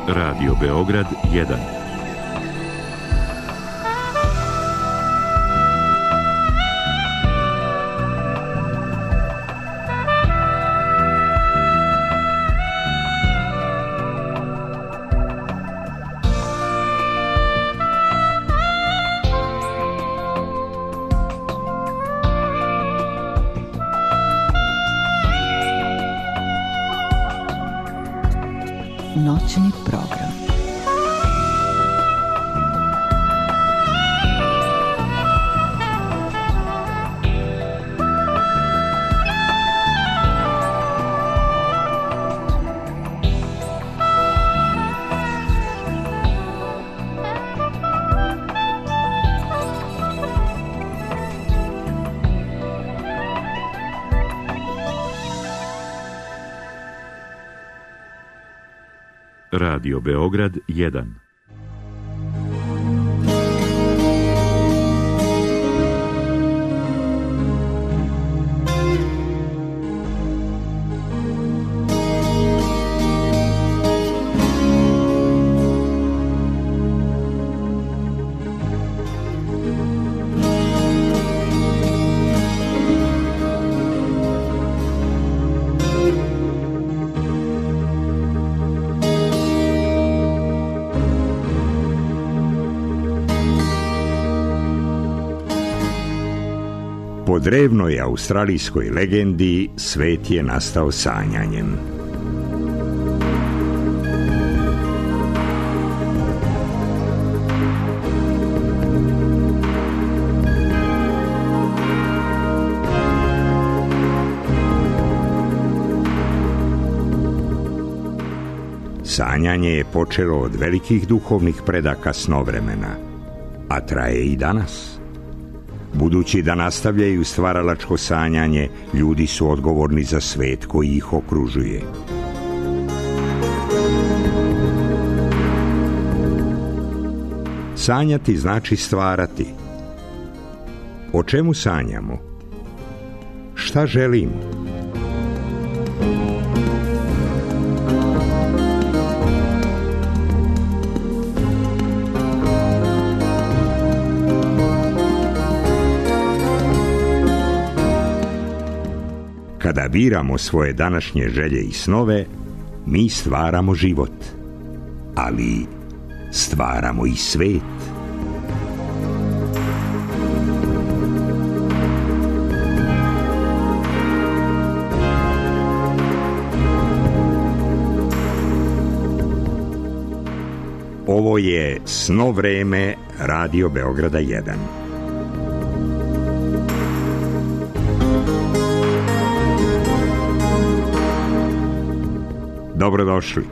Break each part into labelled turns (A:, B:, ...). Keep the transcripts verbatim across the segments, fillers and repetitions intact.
A: Radio Beograd jedan.
B: Noćni program.
A: Radio Beograd jedan.
C: Po drevnoj australijskoj legendi svet je nastao sanjanjem. Sanjanje je počelo od velikih duhovnih predaka snovremena, a traje i danas. Budući da nastavljaju stvaralačko sanjanje, ljudi su odgovorni za svet koji ih okružuje. Sanjati znači stvarati. O čemu sanjamo? Šta želimo? Kada biramo svoje današnje želje i snove, mi stvaramo život, ali stvaramo i svet. Ovo je Sno vreme Radio Beograda jedan. Dobrodošli.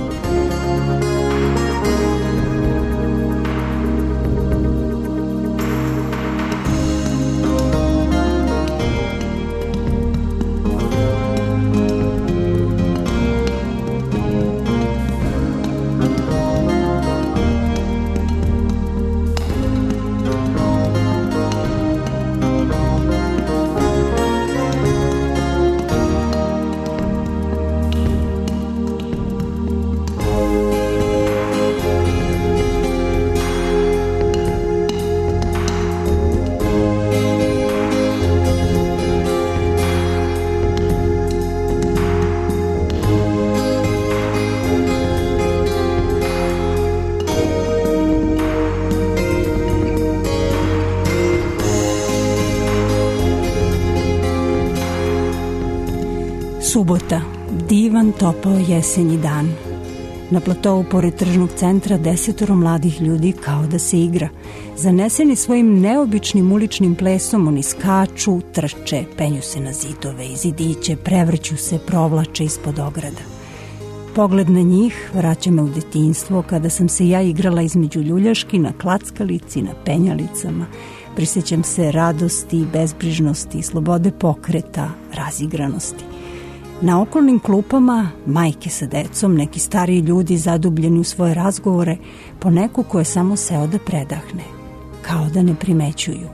B: Subota, divan, topao jesenji dan. Na platovu pored tržnog centra desetoro mladih ljudi kao da se igra. Zaneseni svojim neobičnim uličnim plesom, oni skaču, trče, penju se na zidove i zidiće, prevrću se, provlače ispod ograda. Pogled na njih vraća me u detinjstvo, kada sam se ja igrala između ljuljaški na klackalici, na penjalicama. Prisjećam se radosti, bezbrižnosti, slobode pokreta, razigranosti. Na okolnim klupama majke sa decom, neki stariji ljudi zadubljeni u svoje razgovore, po neku ko je samo seo da predahne, kao da ne primećuju.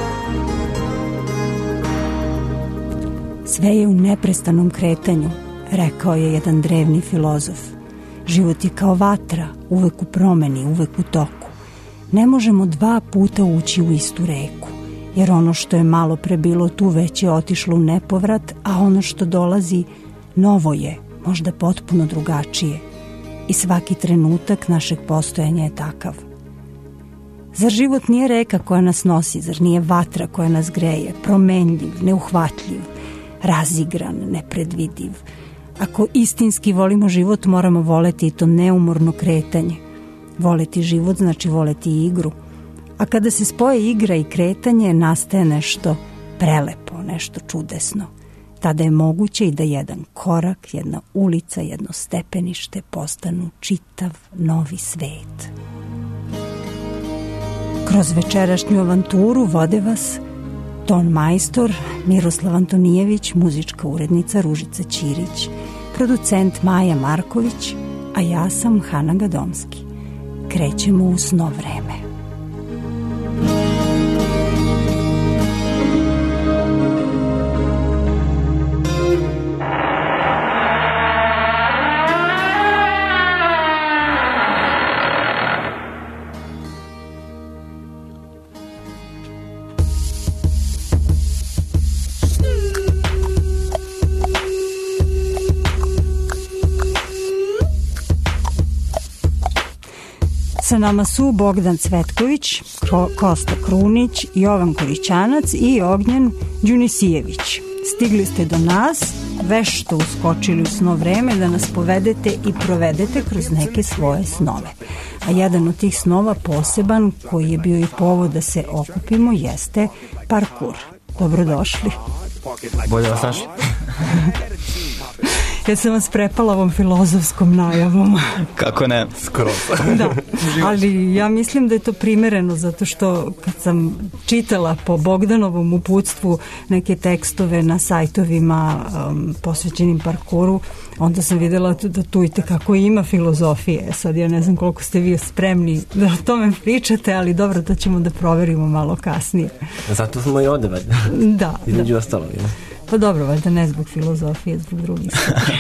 B: Sve je u neprestanom kretanju. rekao je jedan drevni filozof. Život je kao vatra, uvek u promeni, uvek u toku. Ne možemo dva puta ući u istu reku, jer ono što je malo pre bilo tu već je otišlo u nepovrat, a ono što dolazi novo je, možda potpuno drugačije. I svaki trenutak našeg postojanja je takav. Zar život nije reka koja nas nosi, zar nije vatra koja nas greje, promenljiv, neuhvatljiv, razigran, nepredvidiv? Ako istinski volimo život, moramo voleti i to neumorno kretanje. Voleti život znači voleti i igru. A kada se spoje igra i kretanje, nastaje nešto prelepo, nešto čudesno. Tada je moguće i da jedan korak, jedna ulica, jedno stepenište postanu čitav novi svet. Kroz večerašnju avanturu vode vas ton majstor Miroslav Antonijević, muzička urednica Ružica Ćirić, producent Maja Marković, a ja sam Hana Gadomski. Krećemo u sno vreme. Sa nama su Bogdan Cvetković, Kosta Krunić, Jovan Korićanac i Ognjen Đunisijević. Stigli ste do nas, vešto uskočili u sno vreme da nas povedete i provedete kroz neke svoje snove. A jedan od tih snova poseban, koji je bio i povod da se okupimo, jeste parkur. Dobrodošli.
D: Bolje vas našli.
B: Ja sam vas prepala ovom filozofskom najavom.
D: Kako ne, skroz.
B: Da, ali ja mislim da je to primereno, zato što kad sam čitala po Bogdanovom uputstvu neke tekstove na sajtovima um, posvećenim parkuru, onda sam videla da tu i tekako ima filozofije. Sad ja ne znam koliko ste vi spremni da o tome pričate, ali dobro, to ćemo da proverimo malo kasnije.
D: Zato smo i ovde, valjda.
B: Da.
D: Između
B: da.
D: ostalo, ja.
B: Pa dobro, valjda ne zbog filozofije, zbog drugih stvari.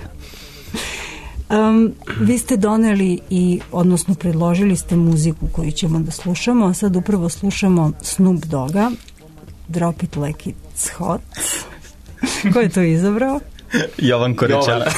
B: Um, vi ste doneli i, odnosno predložili ste muziku koju ćemo da slušamo, a sad upravo slušamo Snoop Dogga, Drop It Like It's Hot. Ko je to izabrao?
D: Jovan Korićanac.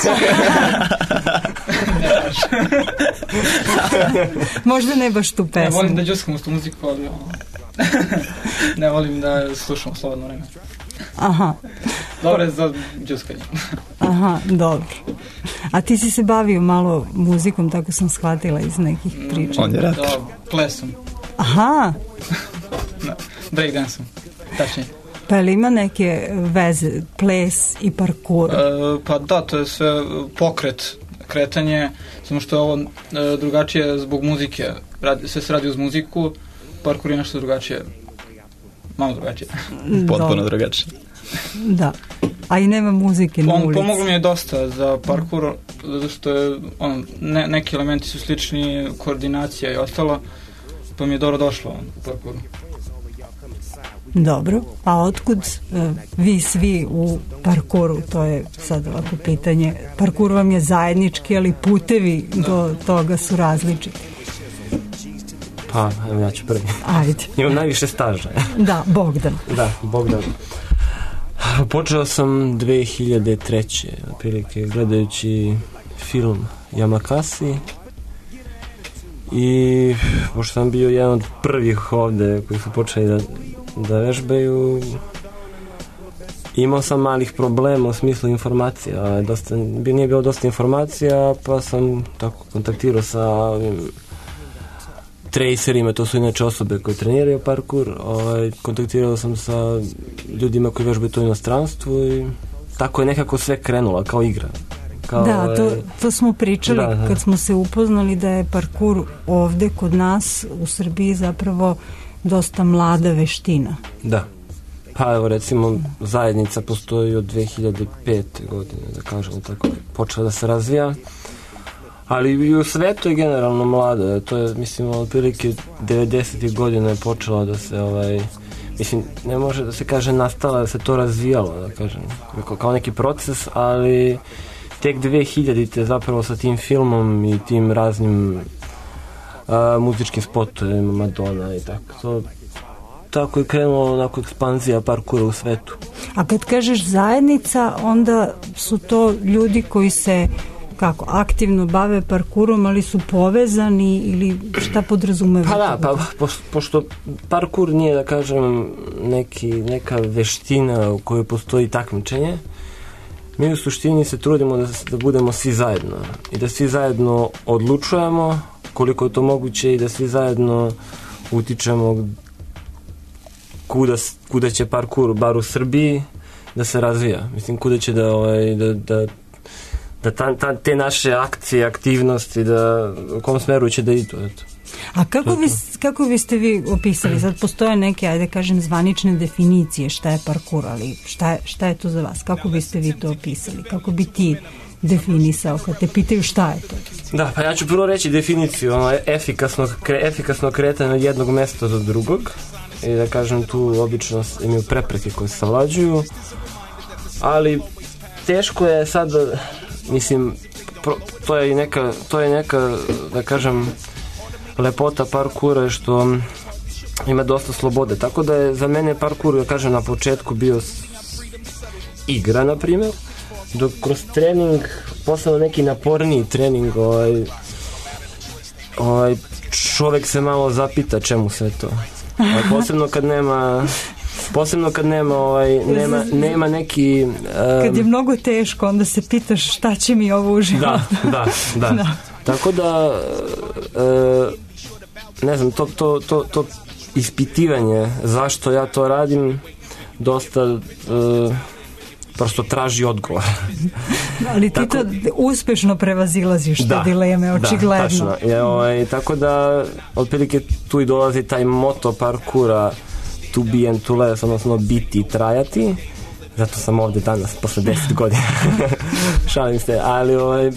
B: Možda ne baš tu pesmu.
E: Ne volim da džuskam uz tu muziku, ali ne volim da slušam slobodno vreme.
B: Aha.
E: Dobro je za džuskanje.
B: Aha, dobro. A ti si se bavio malo muzikom, tako sam shvatila iz nekih priča.
D: On je rad.
E: Da, plesom.
B: Aha.
E: Breakdansom, tačnije.
B: Pa je li ima neke veze, ples i parkour?
E: E, pa da, to je sve pokret, kretanje, samo što je ovo e, drugačije zbog muzike. Radi, sve se radi uz muziku, parkour je nešto drugačije. Malo drugačije.
D: Potpuno drugačije.
B: Da. A i nema muzike na
E: On,
B: ulici.
E: Pomoglo mi je dosta za parkour, zato što je, on, ne, neki elementi su slični, koordinacija i ostalo, pa mi je dobro došlo u parkouru.
B: Dobro, a otkud uh, vi svi u parkouru, to je sad ovako pitanje. Parkour vam je zajednički, ali putevi da. do toga su različiti.
D: Pa, evo ja ću prvi.
B: Ajde.
D: Imam najviše staža.
B: Da, Bogdan.
D: Da, Bogdan. Počeo sam dve hiljade treće otprilike gledajući film Yamakasi i pošto sam bio jedan od prvih ovde koji su počeli da, da vežbaju, imao sam malih problema u smislu informacija. Dosta, nije bilo dosta informacija, pa sam tako kontaktirao sa ovim tracerima, to su inače osobe koje treniraju parkour. Ovaj, kontaktirao sam sa ljudima koji vežbaju to u inostranstvu i tako je nekako sve krenulo, kao igra. Kao,
B: da, to, to smo pričali
D: da, da.
B: kad smo se upoznali da je parkour ovde kod nas u Srbiji zapravo dosta mlada veština.
D: Da. Pa evo recimo zajednica postoji od dve hiljade pete godine, da kažemo tako, počela da se razvija. Ali i u svetu je generalno mlada, to je, mislim, otprilike devedesetih godina je počela da se, ovaj, mislim, ne može da se kaže nastala, da se to razvijalo, da kažem, kao neki proces, ali tek dve hiljadite zapravo sa tim filmom i tim raznim a, muzičkim spotovima Madonna i tako. To, tako je krenulo onako ekspanzija parkura u svetu.
B: A kad kažeš zajednica, onda su to ljudi koji se kako, aktivno bave parkurom, ali su povezani ili šta podrazumeva?
D: Pa da, pa, po, pošto parkur nije, da kažem, neki, neka veština u kojoj postoji takmičenje, mi u suštini se trudimo da, da budemo svi zajedno i da svi zajedno odlučujemo koliko je to moguće i da svi zajedno utičemo kuda, kuda će parkur, bar u Srbiji, da se razvija. Mislim, kuda će da, ovaj, da, da da ta, ta, te naše akcije, aktivnosti, da u kom smeru će da idu. Eto.
B: A kako, vi, kako biste vi opisali? Sad postoje neke, ajde kažem, zvanične definicije šta je parkur, ali šta je, šta je to za vas? Kako biste vi to opisali? Kako bi ti definisao kad te pitaju šta je to?
D: Da, pa ja ću prvo reći definiciju ono, efikasno, kre, efikasno kretanje od jednog mesta do drugog i da kažem tu obično imaju prepreke koje se savlađuju, ali teško je sad, mislim, pro, to je neka, to je neka, da kažem, lepota parkura što ima dosta slobode, tako da je za mene parkur, da kažem, na početku bio igra, na primjer, dok kroz trening, posebno neki naporniji trening, ovaj, ovaj, čovjek se malo zapita čemu sve to. Ovaj, posebno kad nema posebno kad nema ovaj, nema, nema neki um,
B: kad je mnogo teško, onda se pitaš šta će mi ovo u životu.
D: Da, da, da. da. Tako da uh, ne znam, to, to, to, to ispitivanje zašto ja to radim dosta uh, prosto traži odgovor.
B: Ali ti tako, to uspešno prevazilaziš te dileme, očigledno.
D: Da, tačno. Je, ovaj, tako da otprilike tu i dolazi taj moto parkura to be and to last, odnosno biti i trajati. Zato sam ovdje danas, posle deset godina. Šalim se, ali ovaj,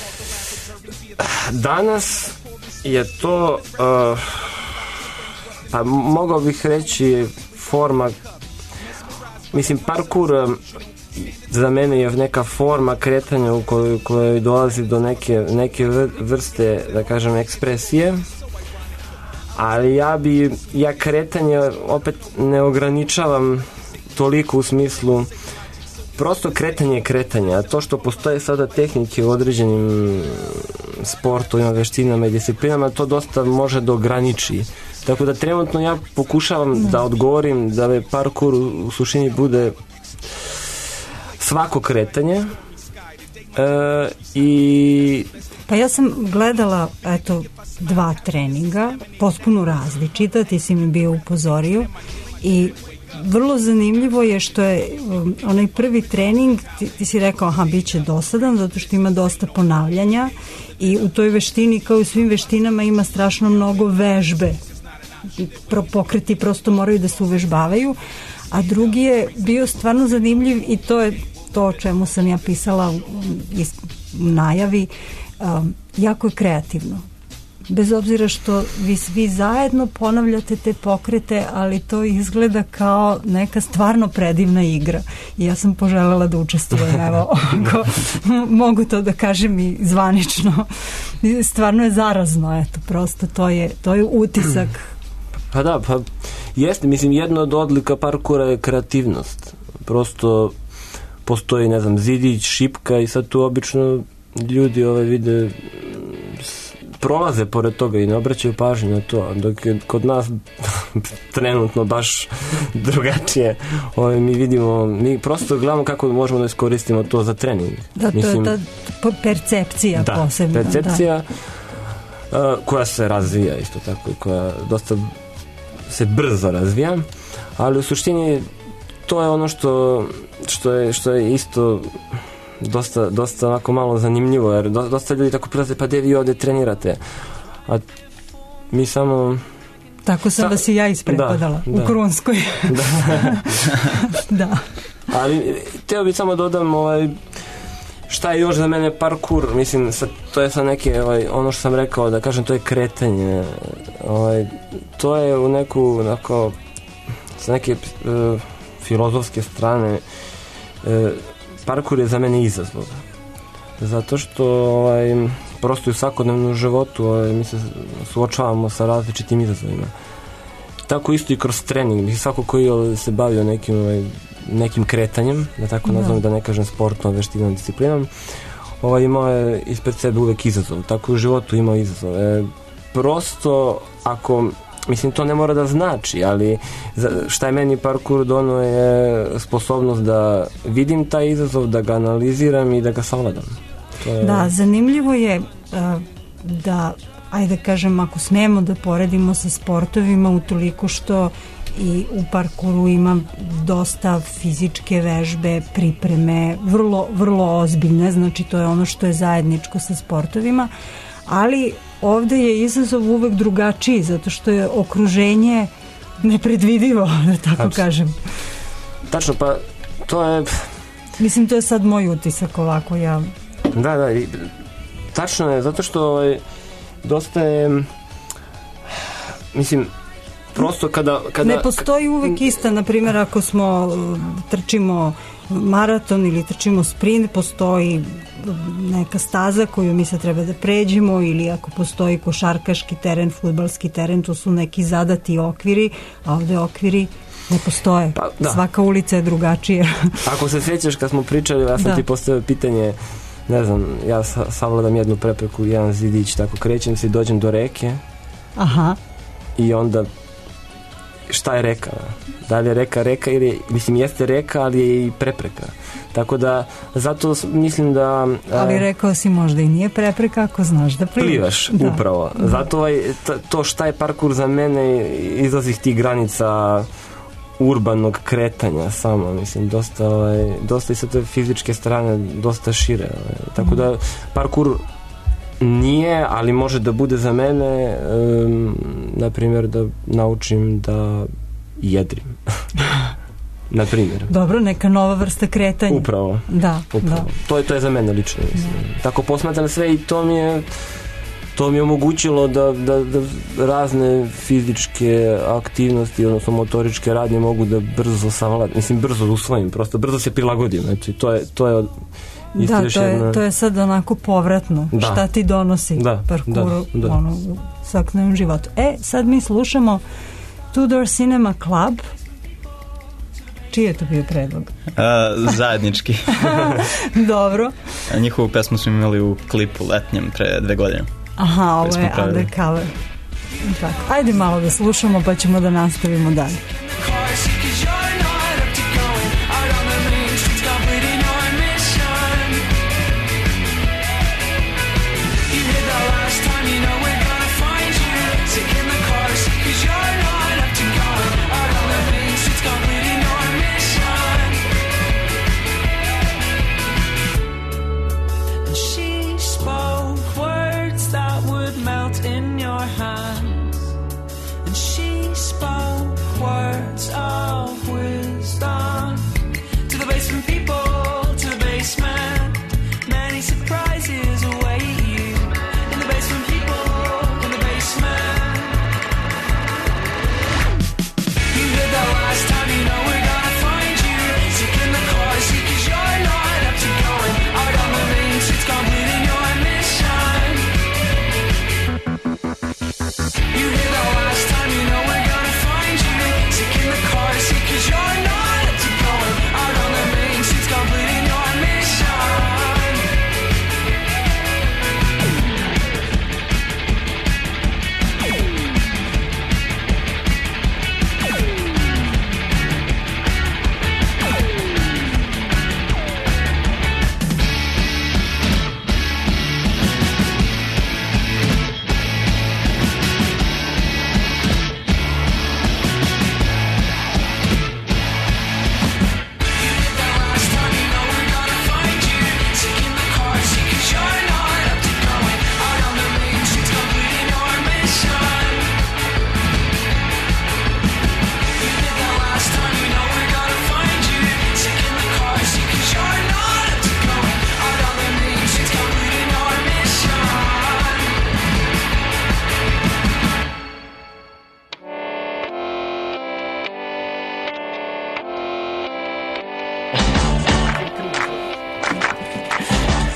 D: danas je to uh, pa mogao bih reći forma, mislim parkur za mene je neka forma kretanja u kojoj, kojoj dolazi do neke, neke vrste, da kažem, ekspresije, ali ja bi, ja kretanje opet ne ograničavam toliko u smislu, prosto kretanje je kretanje, a to što postoje sada tehnike u određenim sportovima, veštinama i disciplinama, to dosta može da ograniči. Tako da trenutno ja pokušavam da odgovorim da me parkur u suštini bude svako kretanje e, i
B: pa ja sam gledala eto dva treninga potpuno različita, ti si mi bio upozorio i vrlo zanimljivo je što je um, onaj prvi trening ti, ti si rekao aha bit će dosadan zato što ima dosta ponavljanja i u toj veštini kao i u svim veštinama ima strašno mnogo vežbe, Pro, pokreti prosto moraju da se uvežbavaju, a drugi je bio stvarno zanimljiv i to je to o čemu sam ja pisala u, u najavi, um, jako je kreativno. Bez obzira što vi svi zajedno ponavljate te pokrete, ali to izgleda kao neka stvarno predivna igra. I ja sam poželjela da učestvujem, evo, ako mogu to da kažem i zvanično. Stvarno je zarazno, eto, prosto to je, to je utisak.
D: Pa da, pa jeste, mislim, jedna od odlika parkura je kreativnost. Prosto postoji, ne znam, zidić, šipka i sad tu obično ljudi ove vide prolaze pored toga i ne obraćaju pažnju na to, dok je kod nas trenutno baš drugačije. Ove, mi vidimo, mi prosto gledamo kako možemo da iskoristimo to za trening.
B: Da,
D: mislim,
B: to je ta percepcija
D: da,
B: posebna.
D: percepcija da. Uh, koja se razvija isto tako, koja dosta se brzo razvija, ali u suštini to je ono što, što, je, što je isto dosta, dosta onako malo zanimljivo, jer dosta ljudi tako prilaze, pa gde vi ovde trenirate, a mi samo
B: tako sam Sa... vas i ja isprepadala da, u da. Krunskoj. Da. Da. Ali teo bih samo dodam ovaj, šta je još za mene parkur, mislim, sa, to je sa neke, ovaj, ono što sam rekao, da kažem, to je kretanje, ovaj, to je u neku, onako, sa neke uh, filozofske strane, uh, parkur je za mene izazov.
D: zato što ovaj, prosto u svakodnevnom životu ovaj, mi se suočavamo sa različitim izazovima. Tako isto i kroz trening. Svako koji se bavio nekim, ovaj, nekim kretanjem, da tako nazovem, da. da ne kažem sportnom, veštinom, disciplinom, ovaj, imao je ispred sebe uvek izazov. Tako u životu imao izazov. E, prosto, ako, mislim, to ne mora da znači, ali šta je meni parkour dono je sposobnost da vidim taj izazov, da ga analiziram i da ga savladam. To je...
B: Da, zanimljivo je uh, da, ajde kažem, ako smemo da poredimo sa sportovima, utoliko što i u parkouru ima dosta fizičke vežbe, pripreme, vrlo, vrlo ozbiljne, znači to je ono što je zajedničko sa sportovima, ali ovde je izazov uvek drugačiji, zato što je okruženje nepredvidivo, da tako Tačno. kažem.
D: Tačno, pa to je...
B: Mislim, to je sad moj utisak ovako, ja...
D: Da, da, tačno je, zato što ovaj, dosta je... Mislim, prosto kada, kada...
B: Ne postoji uvek ista, na primjer, ako smo trčimo maraton ili trčimo sprint, postoji neka staza koju mi se treba da pređemo, ili ako postoji košarkaški teren, fudbalski teren, to su neki zadati okviri, a ovde okviri ne postoje. Pa, da. Svaka ulica je drugačija.
D: Ako se sjećaš kad smo pričali, ja sam da. ti postavio pitanje, ne znam, ja savladam jednu prepreku, jedan zidić, tako krećem se i dođem do reke.
B: Aha.
D: I onda šta je reka? Da li je reka reka ili, mislim, jeste reka, ali je i prepreka. Tako da, zato mislim da...
B: Ali rekao si možda i nije prepreka ako znaš da plivaš.
D: Plivaš, da. Upravo. Da. Zato ovaj, to šta je parkour za mene izlazi tih granica urbanog kretanja samo, mislim, dosta, ovaj, dosta i sa te fizičke strane dosta šire. Ovaj. Tako da, parkour nije, ali može da bude za mene, um, na primjer, da naučim da jedrim. Na primjer.
B: Dobro, neka nova vrsta kretanja.
D: Upravo.
B: Da,
D: Upravo. Da. To je, to je za mene lično, mislim. Da. Tako posmatram sve i to mi je to mi je omogućilo da, da, da razne fizičke aktivnosti, odnosno motoričke radnje mogu da brzo savladam, mislim, brzo usvojim, prosto brzo se prilagodim, znači to je, to je
B: da, to je, jedna... to je sad onako povratno, da. Šta ti donosi
D: da,
B: parkour
D: da, da.
B: Ono, u svakodnevnom životu. E, sad mi slušamo Tudor Cinema Club. Čiji je to bio predlog?
F: Uh, zajednički.
B: Dobro.
F: Njihovu pesmu smo imali u klipu letnjem pre dve godine.
B: Aha, ovo je Undercover. Tako. Ajde malo da slušamo pa ćemo da nastavimo dalje.
G: In your hands, and she spoke words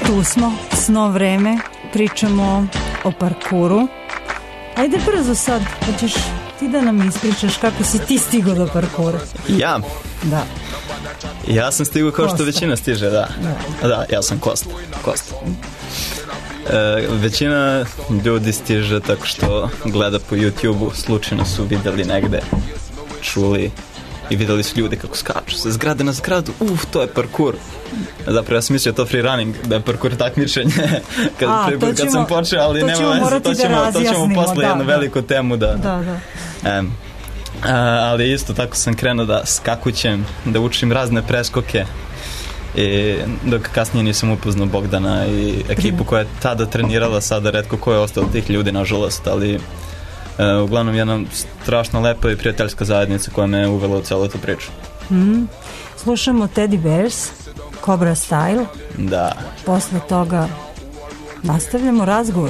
B: Tu smo, Sno vreme, pričamo o parkuru. Ajde brzo sad, hoćeš ti da nam ispričaš kako si ti stigao do parkura?
F: Ja?
B: Da.
F: Ja sam stigao kao
B: Kosta.
F: što većina stiže, da. Da, da ja sam Kosta. Kosta. E, većina ljudi stiže tako što gleda po YouTube-u, slučajno su videli negde, čuli i videli su ljudi kako skaču sa zgrade na zgradu. Uf, to je parkur. Zapravo ja sam mislio to free running, da je parkur takmičenje kad,
B: A,
F: prvi put kad
B: ćemo,
F: sam počeo, ali
B: to
F: nema
B: ćemo
F: veze, to ćemo,
B: da
F: to ćemo posle
B: da,
F: jednu
B: da.
F: veliku temu da...
B: Da, da.
F: E, a, ali isto tako sam krenuo da skakućem, da učim razne preskoke i dok kasnije nisam upoznao Bogdana i ekipu koja je tada trenirala, sada retko ko je ostao od tih ljudi nažalost, ali e, uglavnom jedna strašno lepa i prijateljska zajednica koja me uvela u celu tu priču.
B: Mm. Slušamo Teddy Bears, Cobra Style.
F: Da.
B: Posle toga nastavljamo razgovor.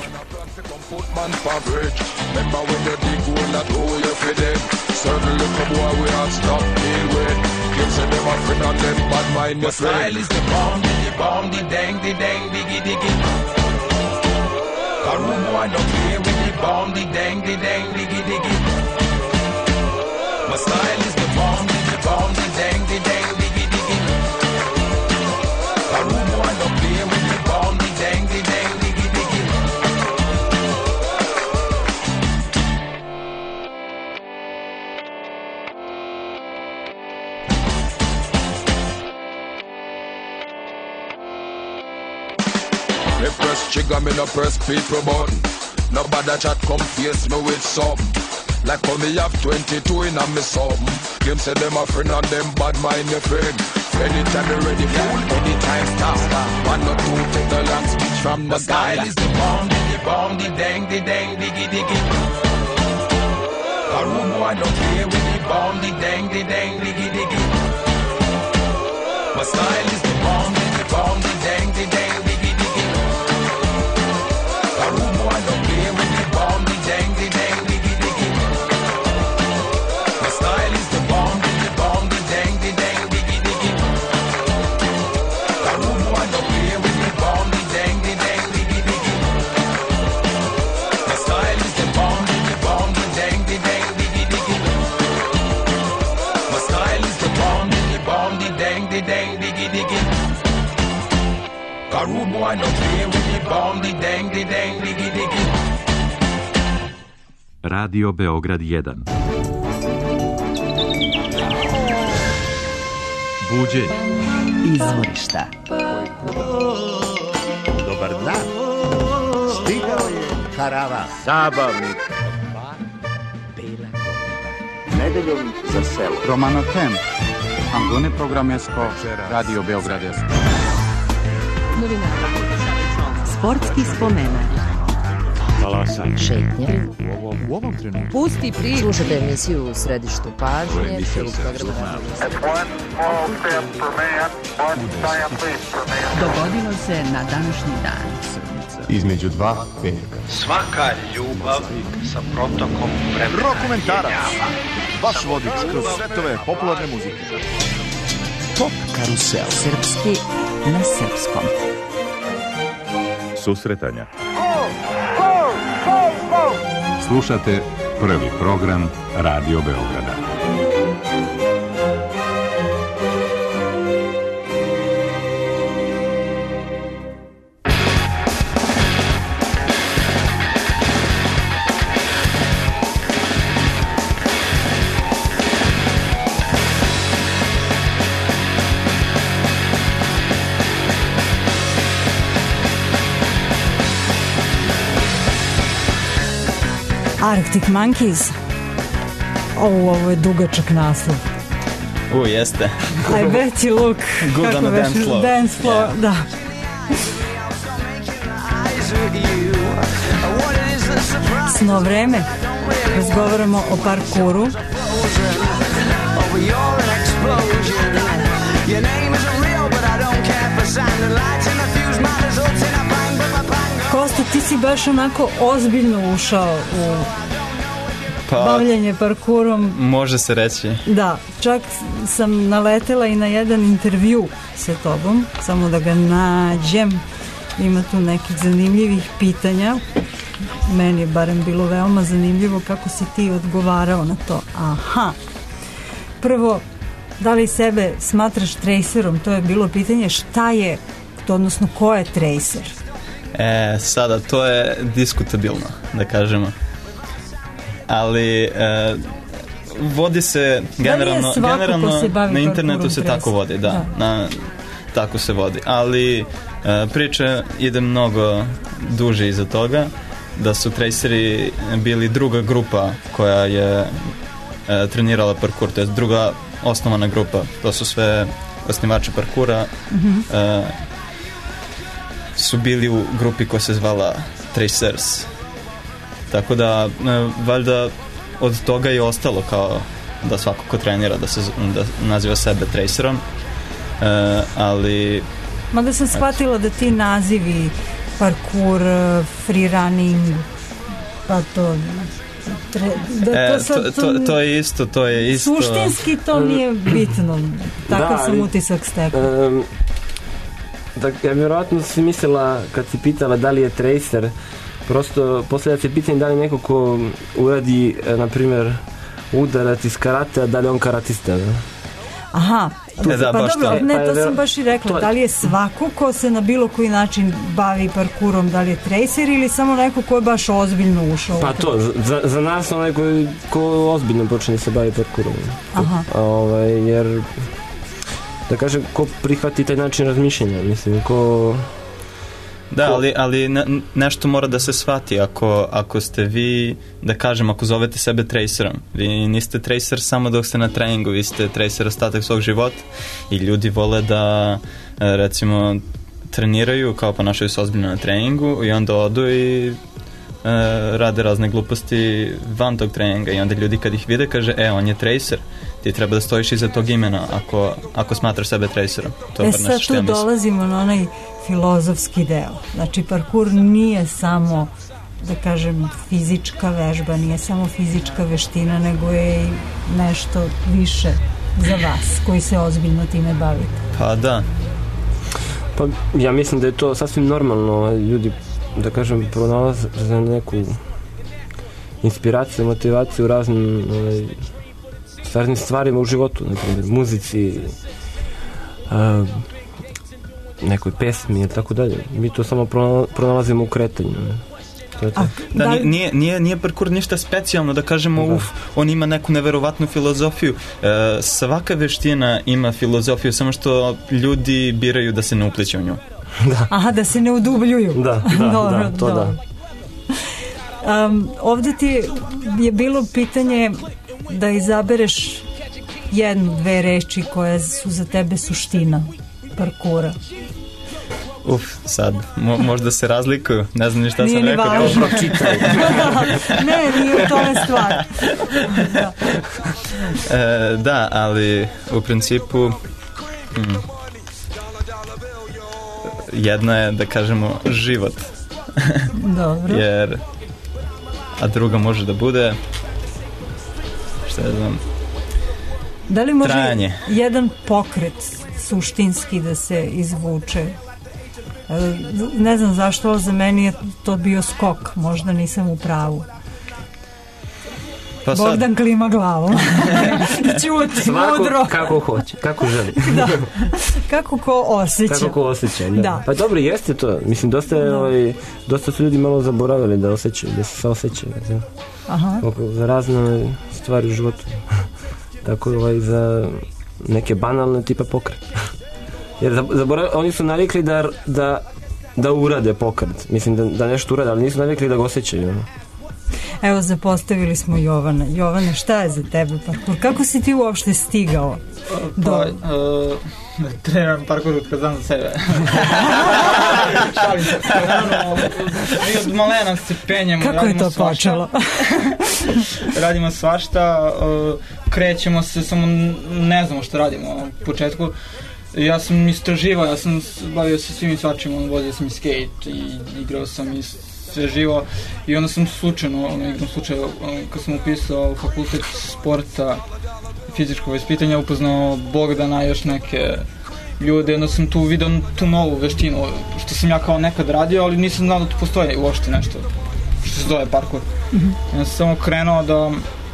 G: My style is the bomb, the bomb, the dang, the dang, diggy, diggy. Karumo, I don't play with the bomb, the dang, the dang, diggy, diggy. My style is the bomb, the bomb, the dang, the dang, diggy, diggy. Karumo, I don't play with the bomb, the dang, the dang, diggy, diggy. Me press trigger, me no press people button. Nobody chat come face me with something. Like how me have twenty-two in a me something. Them say them a friend and them bad mind your friend. Anytime you ready, fool, anytime stop. One or two take the long speech from the style is the bomb, the bomb, the dang, the dang, diggy, diggy. Karumo, I don't play with the bomb, the dang, the dang, diggy, diggy. My style is the bomb, the bomb, the dang, the dang, diggy, diggy. Karumo, I don't play with the bomb, the dang, the dang, diggy, diggy. My style is the bomb, the bomb, the dang, the dang, diggy, diggy. Karumo, I don't play with the bomb, the dang, the dang, diggy, diggy. My style is the bomb, the bomb, the dang, the dang, diggy, diggy. My style is the bomb, the bomb, the dang, the dang, diggy, diggy. Karumo, I don't play with the bomb, the dang, the dang, diggy, diggy.
A: Radio Beograd jedan. Buđenje.
H: Izvorišta.
I: Dobar dan. Stigao je karavan. Zabavnik. Nedeljom za selo.
J: Romano Tem. Angone Programesko. Radio Beogradesko.
H: Novinara. Sportski spomenak.
I: Talasan.
H: Šetnje.
I: U ovom trenutku.
H: Pusti priču. Slušajte emisiju u središtu pažnje. Dogodilo se na današnji dan.
J: Između dva veka.
K: Svaka ljubav sa protokom vremena.
I: Rokomentarac. Vaš vodič kroz svetove popularne muzike.
H: Pop karusel. Srpski na srpskom.
A: Susretanja.
J: Slušate prvi program Radio Beograda.
B: Arctic Monkeys. O, ovo je dugačak naslov.
F: U, jeste.
B: I bet you look.
F: Good
B: kako
F: on the
B: veš,
F: dance floor.
B: Dance floor,
F: Yeah.
B: da. Sno vreme. Razgovaramo o parkuru. Kosta, ti si baš onako ozbiljno ušao u
F: Pa,
B: bavljenje parkurom.
F: može se reći.
B: Da, čak sam naletela i na jedan intervju sa tobom, samo da ga nađem. Ima tu nekih zanimljivih pitanja. Meni je barem bilo veoma zanimljivo kako si ti odgovarao na to. Aha. Prvo, da li sebe smatraš tracerom? To je bilo pitanje šta je, odnosno ko je tracer?
F: E, sada, to je diskutabilno, da kažemo. Ali e, vodi se generalno,
B: da
F: generalno
B: se
F: na internetu se tako vodi, da, da. Na, tako se vodi. Ali e, priča ide mnogo duže iza toga, da su traceri bili druga grupa koja je e, trenirala parkour, to je druga osnovana grupa, to su sve osnivači parkoura, mm-hmm. e, su bili u grupi koja se zvala Tracers. Tako da, e, valjda od toga je ostalo kao da svako ko trenira da se da naziva sebe tracerom, e, ali...
B: Mada sam shvatila da ti nazivi parkour, free running, pa to... Tre, da,
F: e,
B: to, sad,
F: to, to, to je isto, to je isto...
B: Suštinski to nije bitno. Takav da, sam utisak stekla.
D: Um, da, ja vjerojatno si mislila, kad si pitala da li je tracer, prosto posljedno se pitanje da li neko ko uradi, na primjer, udarac iz karatea, da li on karatista, ne?
B: Aha,
F: ne, da,
B: pa
F: baš
B: dobro,
F: to.
B: ne, to sam baš i rekla, to... da li je svako ko se na bilo koji način bavi parkurom, da li je tracer ili samo neko ko je baš ozbiljno ušao?
D: Pa to, za, za nas onaj ko, ko ozbiljno počne se bavi parkurom.
B: Aha.
D: Ovaj, jer, da kažem, ko prihvati taj način razmišljenja, mislim, ko...
F: Da, ali, ali ne, nešto mora da se shvati. Ako, ako ste vi, da kažem, ako zovete sebe tracerom, vi niste tracer samo dok ste na treningu, vi ste tracer ostatak svog života i ljudi vole da, recimo, treniraju, kao ponašaju se ozbiljno na treningu i onda odu i e, rade razne gluposti van tog treninga i onda ljudi kad ih vide kaže, e, on je tracer, ti treba da stojiš iza tog imena ako, ako smatraš sebe tracerom. To
B: e sad tu ja dolazimo na onaj filozofski deo. Znači, parkour nije samo, da kažem, fizička vežba, nije samo fizička veština, nego je i nešto više za vas koji se ozbiljno time bavite.
F: Pa da.
D: Pa ja mislim da je to sasvim normalno. Ljudi, da kažem, pronalaze za neku inspiraciju, motivaciju u raznim ovaj, raznim stvarima u životu, na primjer, muzici, a, nekoj pesmi i tako dalje. Mi to samo pronalazimo u kretanju. To je to.
F: A, da, da, nije, nije, nije parkour ništa specijalno, da kažemo, da. Uf, on ima neku neverovatnu filozofiju. E, svaka veština ima filozofiju, samo što ljudi biraju da se ne upliću u nju.
B: Da. Aha, da se ne udubljuju.
D: Da, da,
B: dobro,
D: da, to
B: dobro. Da. Um, ovdje ti je bilo pitanje da izabereš jednu, dve reči koje su za tebe suština parkura.
F: Uf, sad, mo, možda se razlikuju, ne znam ni šta
B: nije
F: sam rekao.
B: Nije ni važno. Ne, nije u tome stvar. Da.
F: E, da, ali u principu hmm, jedna je, da kažemo, život.
B: Dobro.
F: Jer, a druga može da bude, šta ja znam,
B: da li može
F: trajanje.
B: Jedan pokret suštinski da se izvuče? Ne znam zašto, ali za meni je to bio skok, možda nisam u pravu. Pa Bogdan sad... klima glavom. Čuti, mudro.
D: Kako hoće, kako želi.
B: Da. Kako ko osjeća.
D: Kako ko osjeća, da.
B: Da.
D: Pa dobro, jeste to. Mislim, dosta, je, ovaj, dosta su ljudi malo zaboravili da osjećaju, da se sve osjećaju. Da.
B: Aha.
D: Za razne stvari u životu. Tako ovaj, za neke banalne tipa pokret. Jer zaborav, oni su navikli da, da, da urade pokret. Mislim, da, da nešto urade, ali nisu navikli da ga osjećaju.
B: Evo, zapostavili smo Jovana. Jovana, šta je za tebe parkour? Kako si ti uopšte stigao? Do...
E: Pa, uh, treniram parkour kad znam za sebe. Šalim se. Naravno, mi od malena se penjemo.
B: Kako je to počelo?
E: Radimo svašta, uh, krećemo se, samo ne znamo što radimo u početku. Ja sam istraživao, ja sam bavio se svim i svačim, vozio sam i skate i igrao sam i sve živo i onda sam slučajno, ono, igram slučajno, ono, kad sam upisao fakultet sporta i fizičkog vaspitanja, upoznao Bogdana i još neke ljude, onda sam tu vidio tu novu veštinu, što sam ja kao nekad radio, ali nisam znao da tu postoje uopšte nešto što se zove parkour. Mm-hmm. Ja sam samo krenuo da,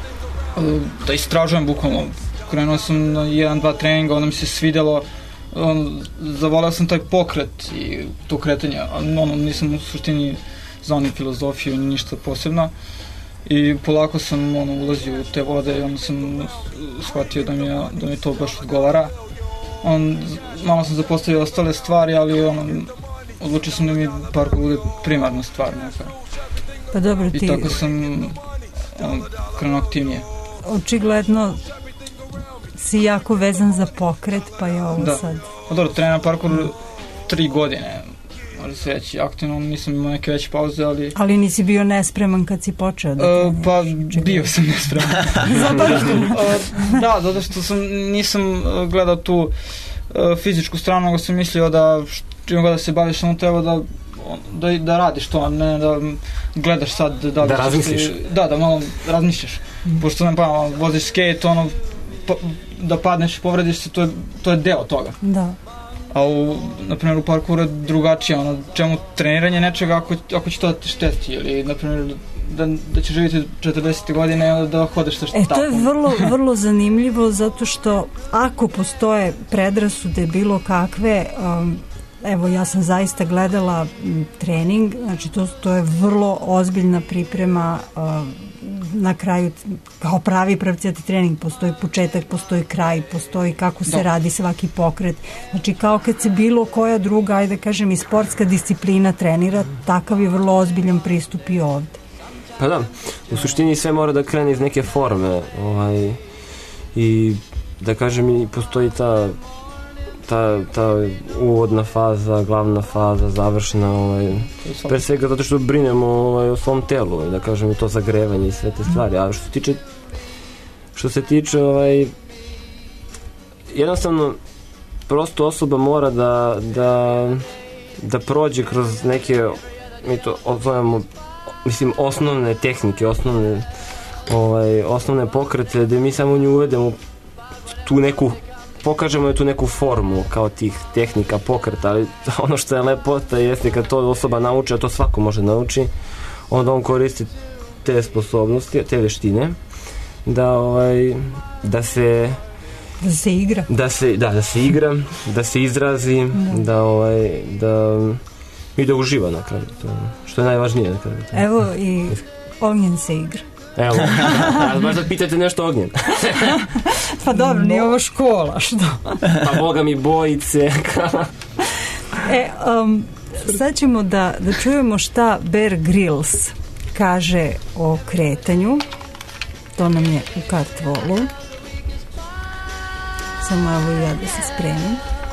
E: da istražujem bukvalno. Krenuo sam na jedan, dva treninga, onda mi se svidjelo, on, zavoleo sam taj pokret i to kretanje, ono, nisam u suštini znao ni filozofiju, ni ništa posebno. I polako sam ono, ulazio u te vode i onda sam shvatio da mi, da mi to baš odgovara. On, malo sam zapostavio ostale stvari, ali ono, odlučio sam da mi parkour bude primarna stvar. Neka.
B: Pa dobro, ti...
E: I tako sam ono, krenuo aktivnije.
B: Očigledno si jako vezan za pokret, pa je ovo
E: da.
B: sad...
E: Pa dobro, trenam parkour tri godine. Može se reći, aktivno nisam imao neke veće pauze, ali...
B: Ali nisi bio nespreman kad si počeo da
E: treniraš? Uh, pa, bio sam nespreman. uh, da, zato što sam, nisam gledao tu uh, fizičku stranu, nego sam mislio da čim god da se baviš, samo treba da, da, da radiš to, a ne da gledaš sad... Da,
D: da razmisliš?
E: Si, da, da malo razmišljaš. Mm. Pošto ne pa, voziš skate, ono, pa, da padneš i povrediš se, to je, to je deo toga.
B: Da.
E: A u, na primjer, u parkouru je drugačije, ono, čemu treniranje nečega ako, ako će to da te šteti, ili, na primjer, da, da će živjeti četrdeset godine da hodeš sa štakom.
B: E, to je vrlo, vrlo zanimljivo, zato što ako postoje predrasude bilo kakve, um, evo, ja sam zaista gledala m, trening, znači to, to je vrlo ozbiljna priprema, um, na kraju kao pravi pravcijati trening, postoji početak, postoji kraj, postoji kako se da. radi svaki pokret, znači kao kad se bilo koja druga, ajde kažem i sportska disciplina trenira, takav je vrlo ozbiljan pristup i ovde.
D: Pa da, u suštini sve mora da krene iz neke forme, ovaj, i da kažem i postoji ta ta, ta uvodna faza, glavna faza, završena, ovaj, pre svega zato što brinemo ovaj, o svom telu, da kažem i to zagrevanje i sve te stvari, a što se tiče što se tiče ovaj, jednostavno prosto osoba mora da da, da prođe kroz neke, mi to zovemo, mislim, osnovne tehnike, osnovne ovaj, osnovne pokrete, da mi samo nju uvedemo tu neku, pokažemo je tu neku formu kao tih tehnika pokreta, ali ono što je lepota jeste kad to osoba nauči, a to svako može nauči, onda on koristi te sposobnosti, te veštine, da ovaj, da se
B: da se igra,
D: da se, da, da se igra, da se izrazi, da, da ovaj, da i da uživa na kraju, to, što je najvažnije na kraju.
B: Evo i Ognjen se igra.
D: Evo, a baš da pitate nešto Ognjen.
B: Pa dobro, nije ovo škola, što?
D: Pa boga mi bojice.
B: E, um, sad ćemo da, da čujemo šta Bear Grylls kaže o kretanju. To nam je u Kartvolu. Samo evo i ja da se spremim.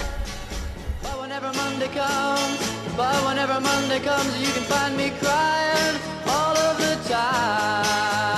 B: But whenever Monday comes, you can find me crying all of the time.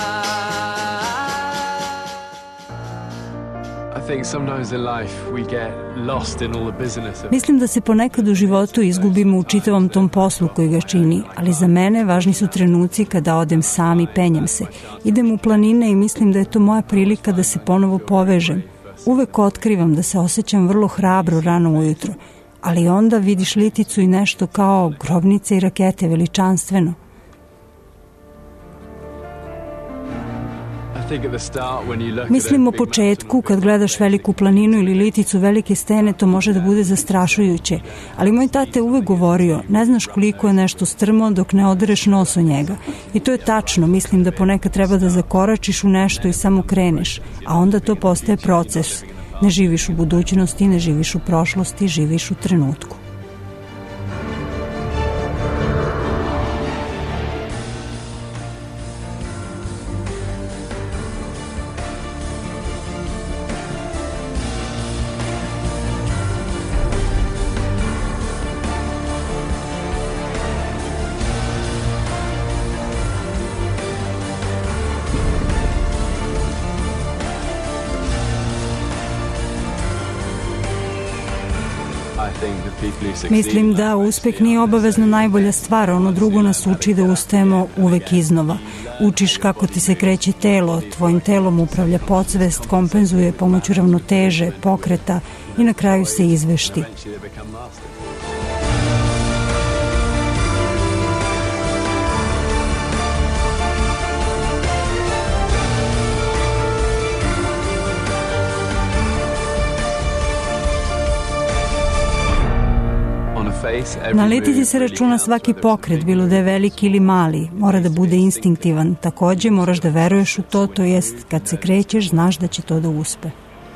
L: I think sometimes in life we get lost in all the business of...
B: Mislim da se ponekad u životu izgubimo u čitavom tom poslu koji ga čini, ali za mene važni su trenuci kada odem sam i penjem se. Idem u planine i mislim da je to moja prilika da se ponovo povežem. Uvek otkrivam da se osjećam vrlo hrabro rano ujutro, ali onda vidiš liticu i nešto kao grobnice i rakete, veličanstveno. Mislim o početku, kad gledaš veliku planinu ili liticu velike stene, to može da bude zastrašujuće, ali moj tate uvek govorio, ne znaš koliko je nešto strmo dok ne odereš nos o njega. I to je tačno, mislim da ponekad treba da zakoračiš u nešto i samo kreneš, a onda to postaje proces. Ne živiš u budućnosti, ne živiš u prošlosti, živiš u trenutku. Mislim da uspeh nije obavezno najbolja stvar, ono drugo nas uči da ustajemo uvek iznova. Učiš kako ti se kreće telo, tvojim telom upravlja podsvest, kompenzuje pomoću ravnoteže, pokreta i na kraju se izvešti. Na letici se računa svaki pokret, bilo da je veliki ili mali, mora da bude instinktivan. Takođe moraš da veruješ u to, to jest kad se krećeš znaš da će to da uspe.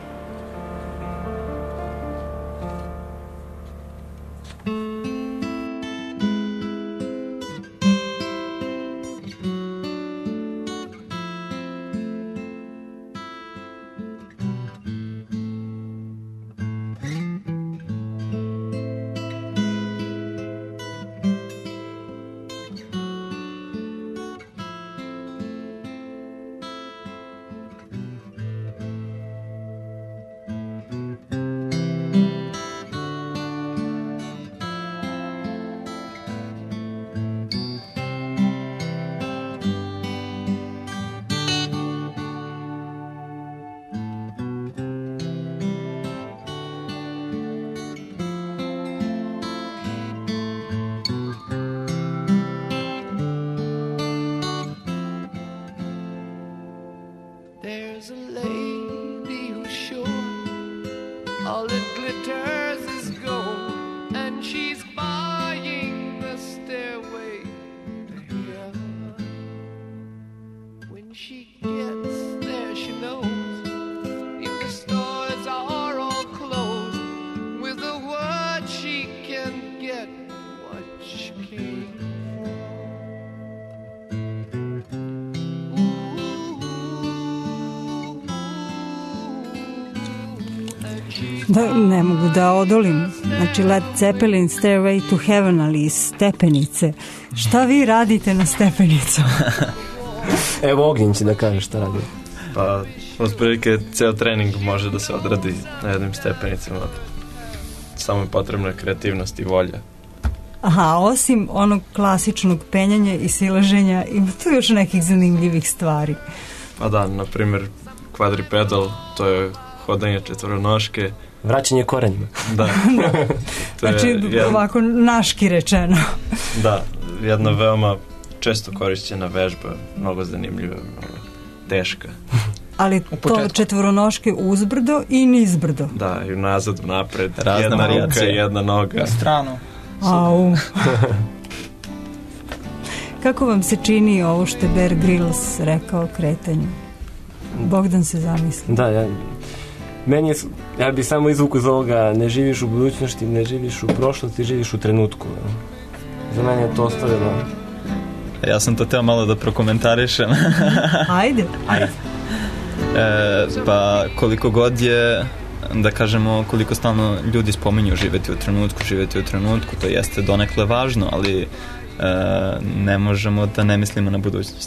B: Da, ne mogu da odolim. Znači, Led Zeppelin, Stairway to Heaven, ali iz stepenice. Šta vi radite na stepenicu?
D: Evo, Ognjen će da kaže šta radi.
M: Pa, otprilike, ceo trening može da se odradi na jednim stepenicama. Samo je potrebna kreativnost i volja.
B: Aha, osim onog klasičnog penjanja i silaženja, ima tu još nekih zanimljivih stvari.
M: Pa da, na primjer, kvadripedal, to je hodanje četvoronoške.
D: Vraćanje korenima.
M: Da.
B: Znači, jedan, ovako naški rečeno.
M: Da, jedna veoma često korišćena vežba, mnogo zanimljiva, mnogo teška.
B: Ali to četvoronoške uzbrdo i nizbrdo.
M: Da, i nazad, napred,
F: razna
M: jedna
F: variacija.
M: ruka i jedna noga.
E: Na stranu.
B: Au. Kako vam se čini ovo što je Bear Grylls rekao o kretanju? Bogdan se zamisli.
D: Da, ja, meni je, ja bi samo izvuku iz ovoga, ne živiš u budućnosti, ne živiš u prošlosti, živiš u trenutku. Za mene je to ostavljeno.
F: Ja sam to teo malo da prokomentarišem.
B: Ajde.
D: Ajde.
F: E, pa koliko god je, da kažemo, koliko stalno ljudi spominju živeti u trenutku, živeti u trenutku, to jeste donekle važno, ali e, ne možemo da ne mislimo na budućnost.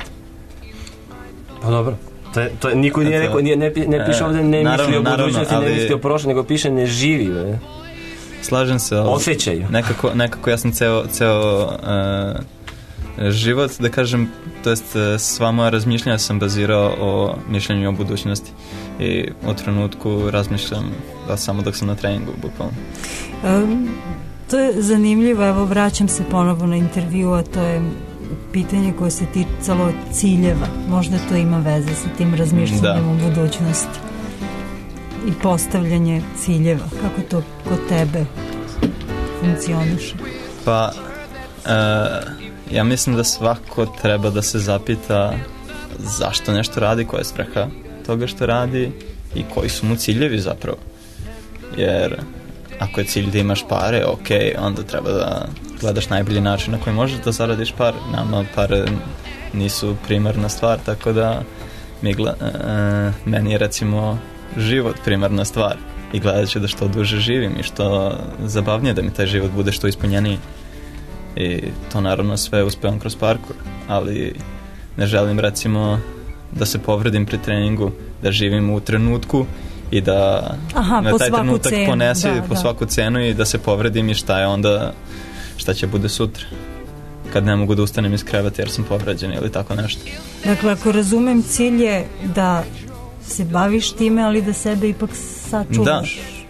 D: Pa dobro. To je, to je, niko nije rekao, nije, ne, ne piše ovdje ne
F: naravno,
D: misli o budućnosti,
F: naravno, ali,
D: ne misli o prošlosti, nego piše ne živi. Ne?
F: Slažem se.
D: Osjećaju.
F: Nekako, nekako ja sam ceo, ceo uh, život, da kažem, to jest sva moja razmišljanja sam bazirao o mišljenju o budućnosti i u trenutku razmišljam da samo dok sam na treningu, bukvalno.
B: Um, to je zanimljivo, evo vraćam se ponovo na intervju, a to je pitanje koje se ticalo ciljeva. Možda to ima veze sa tim razmišljanjem o budućnosti i postavljanje ciljeva. Kako to kod tebe funkcioniše?
F: Pa, uh, ja mislim da svako treba da se zapita zašto nešto radi, koja je svrha toga što radi i koji su mu ciljevi zapravo. Jer ako je cilj da imaš pare, ok, onda treba da gledaš najbolji način na koji možeš da zaradiš pare. Nama pare nisu primarna stvar, tako da mi gleda, uh, meni je recimo život primarna stvar i gledat ću da što duže živim i što zabavnije da mi taj život bude što ispunjeniji. I to naravno sve uspevam kroz parkour, ali ne želim recimo da se povredim pri treningu, da živim u trenutku i da
B: Aha,
F: na taj trenutak
B: cenu.
F: ponesi
B: da,
F: po
B: da.
F: svaku cenu i da se povredim i šta je onda, šta će bude sutra kad ne mogu da ustanem iz kreveta jer sam povređen ili tako nešto.
B: Dakle, ako razumem, cilj je da se baviš time, ali da sebe ipak sačuvaš.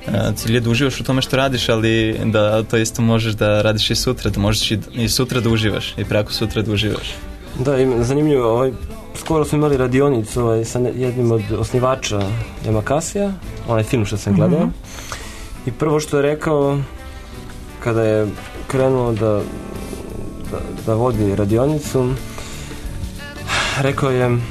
F: Cilj je da uživaš u tome što radiš, ali da to isto možeš da radiš i sutra, da možeš i, i sutra da uživaš i preko sutra da uživaš.
D: Da, ima, zanimljivo, ovaj, skoro smo imali radionicu ovaj, sa jednim od osnivača Yamakasija, onaj film što sam gledao, mm-hmm. i prvo što je rekao kada je krenuo da, da, da vodi radionicu, rekao je e,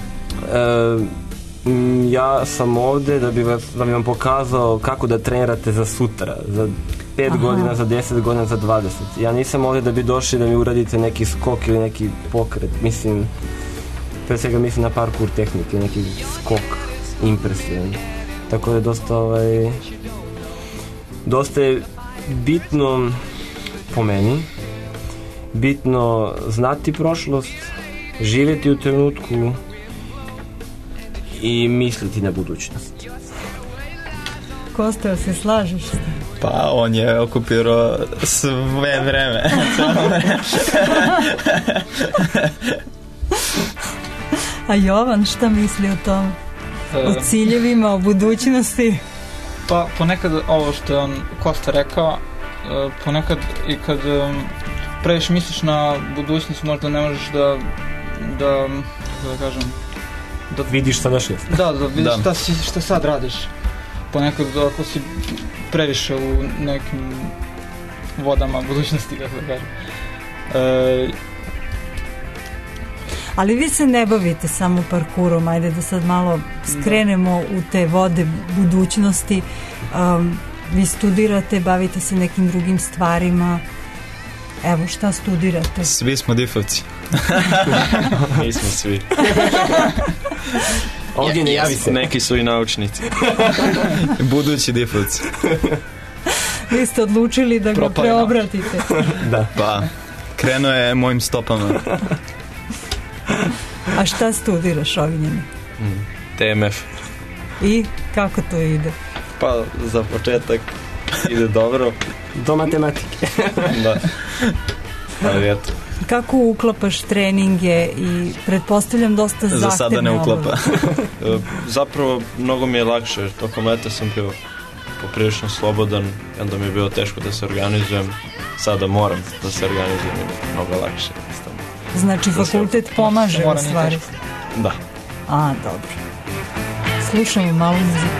D: ja sam ovde da bi, vas, da bi vam pokazao kako da trenirate za sutra, za pet Aha. godina, za deset godina, za dvadeset. Ja nisam ovde da bi došli da mi uradite neki skok ili neki pokret. Mislim, pre svega mislim na parkour tehnike, neki skok impresivan. Tako da je dosta ovaj, dosta je bitno po meni, bitno znati prošlost, živjeti u trenutku i misliti na budućnost.
B: Kosta, se slažeš s tim?
F: Pa, on je okupirao sve vreme.
B: A Jovan, šta misli o tom? O ciljevima, o budućnosti?
E: Pa, ponekad ovo što je on Kosta rekao, ponekad i kad previše misliš na budućnost, možda ne možeš da, da, da kažem,
D: da vidiš sadašnjost.
E: Da, da vidiš da. Šta, si, šta sad radiš. Ponekad ako si previše u nekim vodama budućnosti, kako da kažem. E...
B: Ali vi se ne bavite samo parkurom, ajde da sad malo skrenemo da. u te vode budućnosti. Um, vi studirate, bavite se nekim drugim stvarima. Evo, šta studirate?
F: Svi smo difovci.
M: Nismo svi.
D: Ovdje ne javi se.
M: Neki su i naučnici.
F: Budući difovci.
B: Vi ste odlučili da ga preobratite.
D: Da.
F: Pa, krenuo je mojim stopama.
B: A šta studiraš, Ognjene?
M: Mm, T M F.
B: I kako to ide?
M: Pa, za početak ide dobro.
D: Do matematike.
M: Da. Ali eto.
B: Kako uklapaš treninge i pretpostavljam dosta zahtevne.
F: Za sada ne uklapa.
M: Zapravo, mnogo mi je lakše. Tokom leta sam bio poprilično slobodan i onda mi je bilo teško da se organizujem. Sada moram da se organizujem i mnogo lakše.
B: Znači, fakultet pomaže u stvari?
M: Da.
B: A, dobro. Slušamo malo muziku.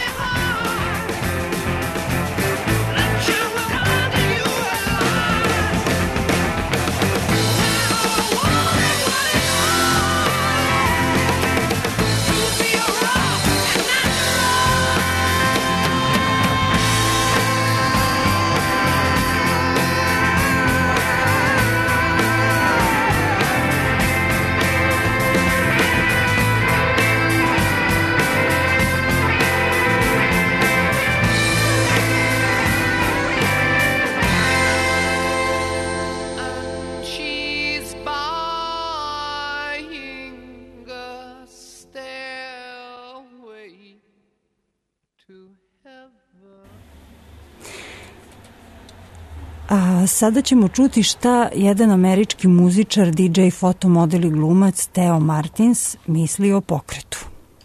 B: A sada ćemo čuti šta jedan američki muzičar, D J, fotomodel i glumac Theo Martins misli o pokretu.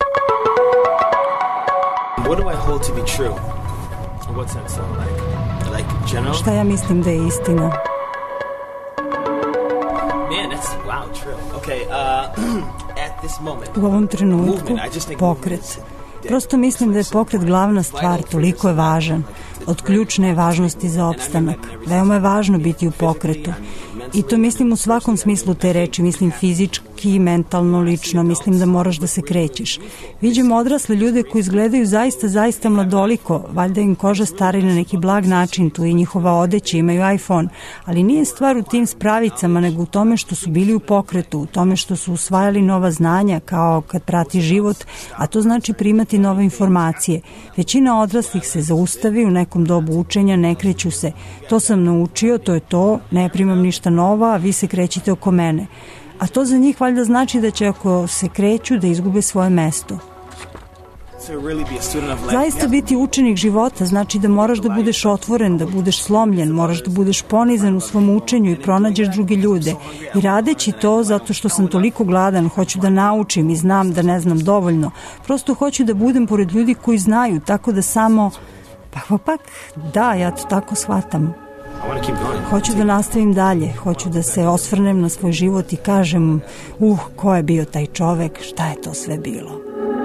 N: What do I hold to be true? What's that sound like? Like general?
B: Šta ja mislim da je istina?
N: Man, that's wow, true. Okay, uh, at this moment.
B: U ovom trenutku pokret. Prosto mislim da je pokret glavna stvar, toliko je važan. Od ključne je važnosti za opstanak. Veoma je važno biti u pokretu. I to mislim u svakom smislu te reči, mislim fizički, mentalno, lično, mislim da moraš da se krećeš. Viđemo odrasle ljude koji izgledaju zaista, zaista mladoliko, valjda im koža stari na neki blag način, tu i njihova odeća, imaju iPhone, ali nije stvar u tim spravicama, nego u tome što su bili u pokretu, u tome što su usvajali nova znanja, kao kad prati život, a to znači primati nove informacije. Većina odraslih se zaustavi u nekom dobu učenja, ne kreću se. To sam naučio, to je to, ne primam ništa nova, a vi se krećite oko mene. A to za njih valjda znači da će ako se kreću da izgube svoje mesto. Zaista biti učenik života znači da moraš da budeš otvoren, da budeš slomljen, moraš da budeš ponizan u svom učenju i pronađeš druge ljude. I radeći to, zato što sam toliko gladan, hoću da naučim i znam da ne znam dovoljno. Prosto hoću da budem pored ljudi koji znaju, tako da samo Pa pak, da, ja to tako shvatam. Hoću da nastavim dalje, hoću da se osvrnem na svoj život i kažem, uh, ko je bio taj čovek, šta je to sve bilo.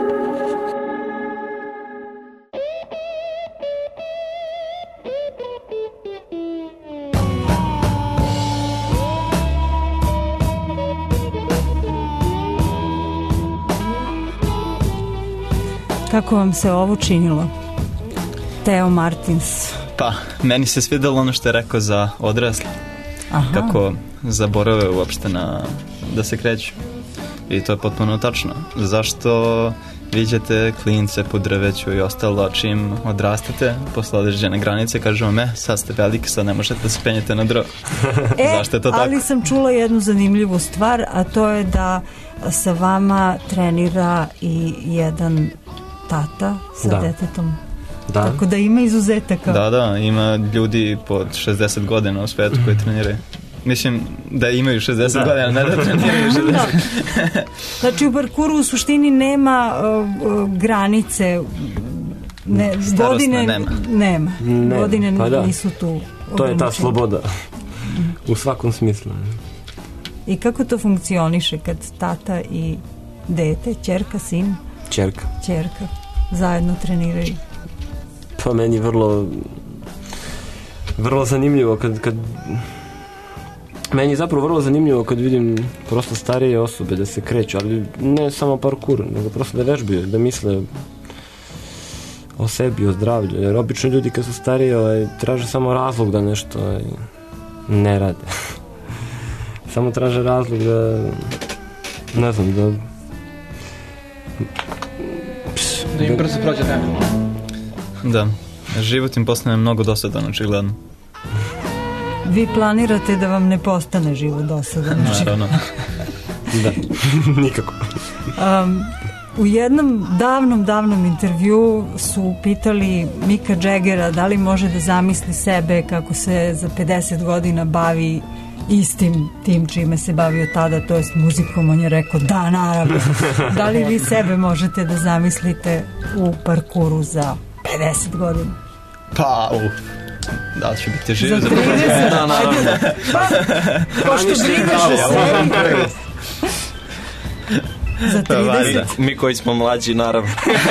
B: Kako vam se ovo činilo? Teo Martins.
F: Pa, meni se svidelo ono što je rekao za odrasle.
B: Aha.
F: Kako zaborave uopšte na da se kreću. I to je potpuno tačno. Zašto viđate klince po drveću i ostalo, čim odrastate posle određene granice, kažemo me, sad ste veliki, sad ne možete da se penjete na drvo.
B: E,
F: Zašto je to tako?
B: ali sam čula jednu zanimljivu stvar, a to je da sa vama trenira i jedan tata sa
D: Da.
B: detetom.
D: Da.
B: Tako da ima izuzetaka.
F: Da, da, ima ljudi pod šezdeset godina u svetu koji treniraju. Mislim da imaju šezdeset
D: Da.
F: godina, ne da treniraju šezdeset.
B: Znači u parkuru u suštini nema uh, uh, granice, ne,
F: Starosne
B: godine
F: nema.
B: nema.
D: Ne,
B: Godine
D: pa da.
B: nisu tu.
D: To je ta
B: ograničenja.
D: sloboda. U svakom smislu.
B: I kako to funkcioniše kad tata i dete, ćerka, sin,
D: Ćerka.
B: ćerka zajedno treniraju?
D: Pa meni vrlo vrlo zanimljivo kad, kad meni je zapravo vrlo zanimljivo kad vidim prosto starije osobe da se kreću, ali ne samo parkour, nego prosto da vežbaju, da misle o sebi, o zdravlju, jer obično ljudi kad su stariji ovaj, traže samo razlog da nešto ovaj, ne rade. Samo traže razlog da ne znam, da
E: Da im brzo prođe vreme.
F: Da, život im postane mnogo dosadan, očigledno.
B: Vi planirate da vam ne postane život dosadan?
F: Naravno.
D: Da, nikako.
B: Um, u jednom davnom, davnom intervju su pitali Mika Jaggera da li može da zamisli sebe kako se za pedeset godina bavi istim tim čime se bavio tada, to jest muzikom. On je rekao da, naravno. Da li vi sebe možete da zamislite u parkuru za pedeset godina?
F: Pa, uf. Da li će biti živ?
B: Za trideset?
F: Da, naravno.
B: Pa, pošto brineš o sebi. Za trideset?
M: Mi koji smo mlađi, naravno.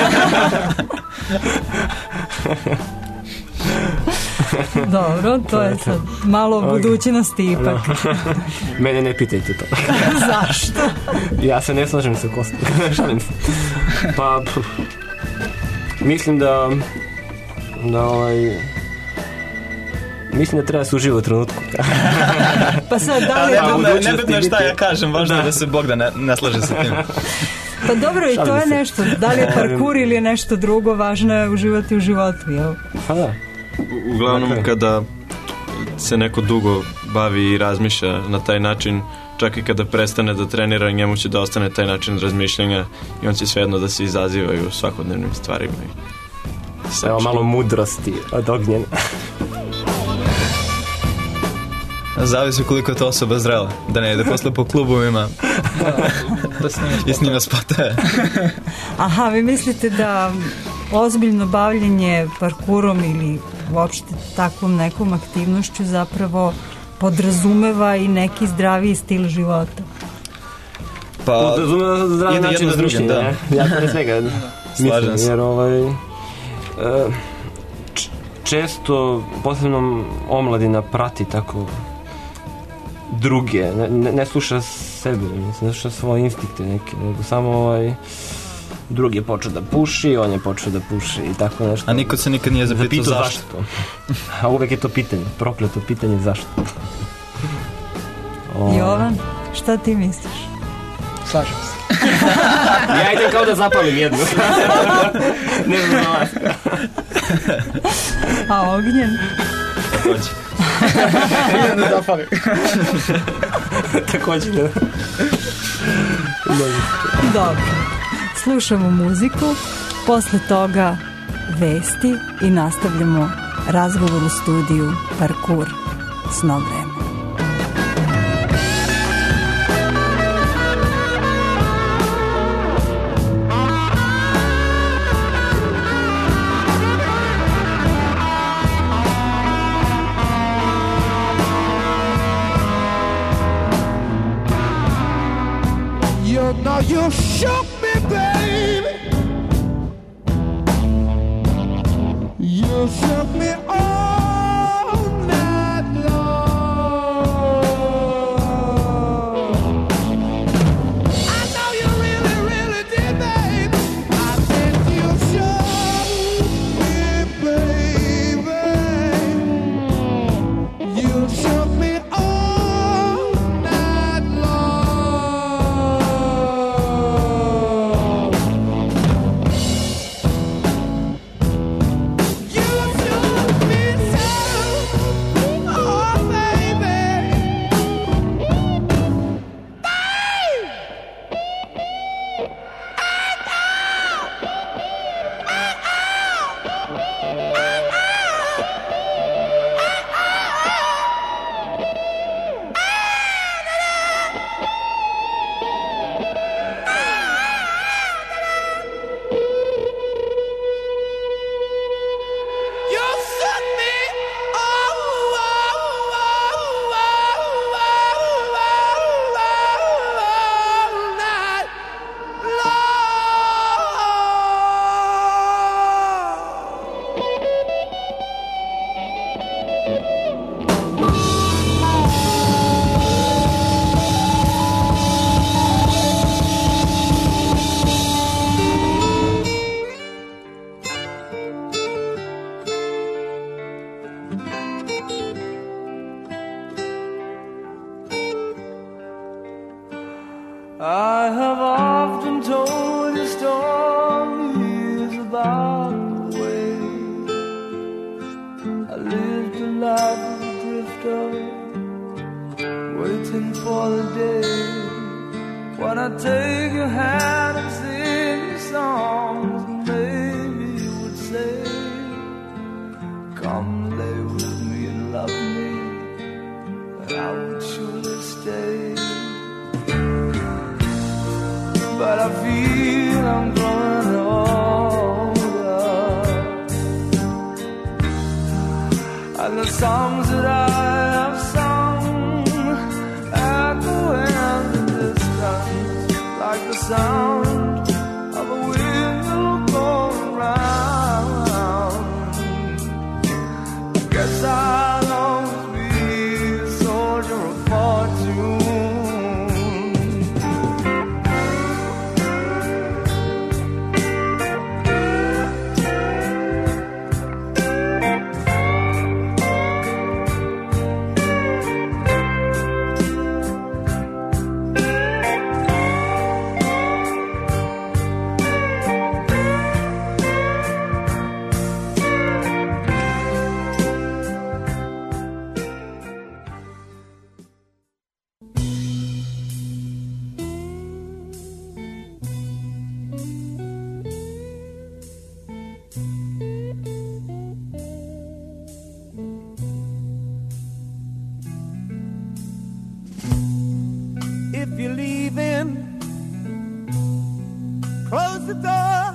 B: Dobro, to je sad malo budućnosti ipak.
D: Mene ne pitajte to.
B: Zašto?
D: Ja se ne slažem sa Kostom. Šalim se. Pa, pff, mislim da da ovaj mislim da treba se uživa u trenutku.
B: Pa sad, da li...
F: Ali nebitno, nebitno je šta ja kažem, važno je da se Bogdan ne, ne slaže sa tim.
B: Pa dobro, i to je nešto. Da li je parkur ili je nešto drugo, važno je uživati u životu, jel?
D: Pa da.
M: U- Uglavnom
D: Dakle.
M: kada se neko dugo bavi i razmišlja na taj način, čak i kada prestane da trenira, njemu će da ostane taj način razmišljanja i on će svejedno da se izaziva i u svakodnevnim stvarima. I
D: Evo malo mudrosti od Ognjena.
F: Zavisi koliko je to osoba zrela. Da ne ide posle po klubovima i snima spotove.
B: Aha, vi mislite da ozbiljno bavljenje parkurom ili uopšte takvom nekom aktivnošću zapravo podrazumeva i neki zdraviji stil života?
F: Pa,
D: Podrazumeva zdravi
F: ide
D: način
F: jedno s drugim,
D: razmišljanja.
F: da.
D: Ja pre svega
F: Slažem
D: mislim,
F: se.
D: jer ovaj e, č- često posebno omladina prati tako druge, ne, ne, ne sluša sebe, ne sluša svoje instinkte neke, nego samo ovaj drugi je počeo da puši, on je počeo da puši i tako nešto.
F: A niko se nikad nije zapitao
D: Zapitao
F: zašto.
D: A uvek je to pitanje, prokleto pitanje zašto. O,
B: Jovan, šta ti misliš?
E: Slažem se.
D: Ja idem kao da zapalim jednu. Ne znam za vas.
B: A Ognjen?
F: Takođe.
E: Idem da zapalim.
D: Takođe da.
B: Dobro. Slušamo muziku, posle toga vesti i nastavljamo razgovor u studiju Parkur Sno vreme.
O: You shook me, baby. You shook me all night long. I know you really, really did, baby. I said you shook me, baby. You shook me all night long. You shook me so, oh baby. You shook me all, all, all, all, all night
P: I have often told you stories about the way I lived a life of a drifter, waiting for the day when I take your hand and sing you songs, and maybe you would say, come lay with me and love me, and I would surely stay. But I feel I'm growing older, and the songs that I have sung echo in the distance like the sound of a wheel going round. I guess I'll always be a soldier of fortune.
O: If you're leaving, close the door.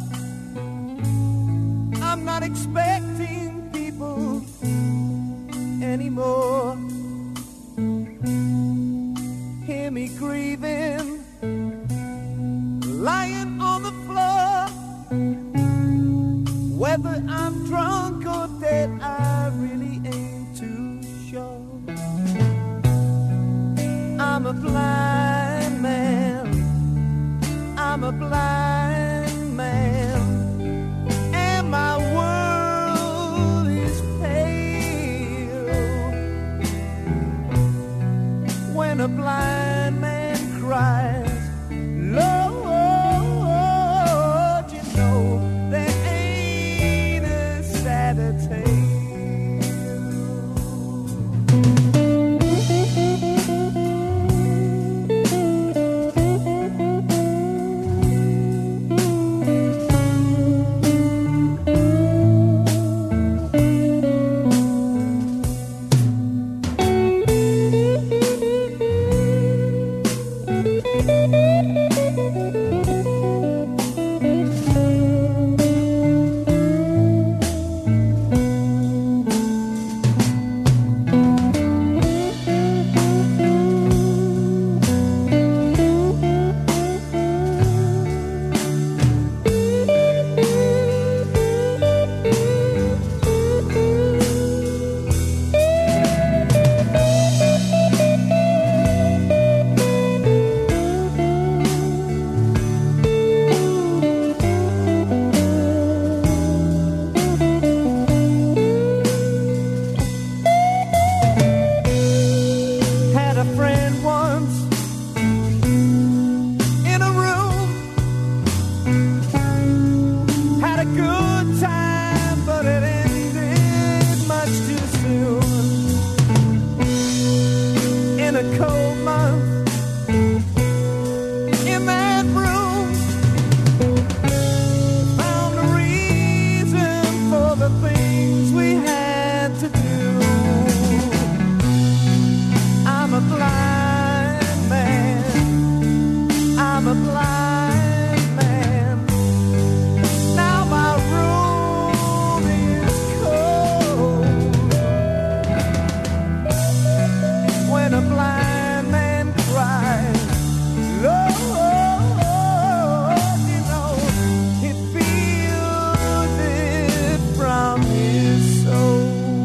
O: I'm not expecting people anymore. Hear me grieving, lying on the floor. Whether I'm drunk or dead, I really ain't too sure. I'm a blind man, I'm a blind man, and my world is pale. When a blind man cries, Lord, you know there ain't a sadder tale. doing in a cold month in that room. Found a reason for the things we had to do. I'm a blind man, I'm a blind man. Now my room is cold. When a blind man cries, Lord, you know, he feels it from his soul.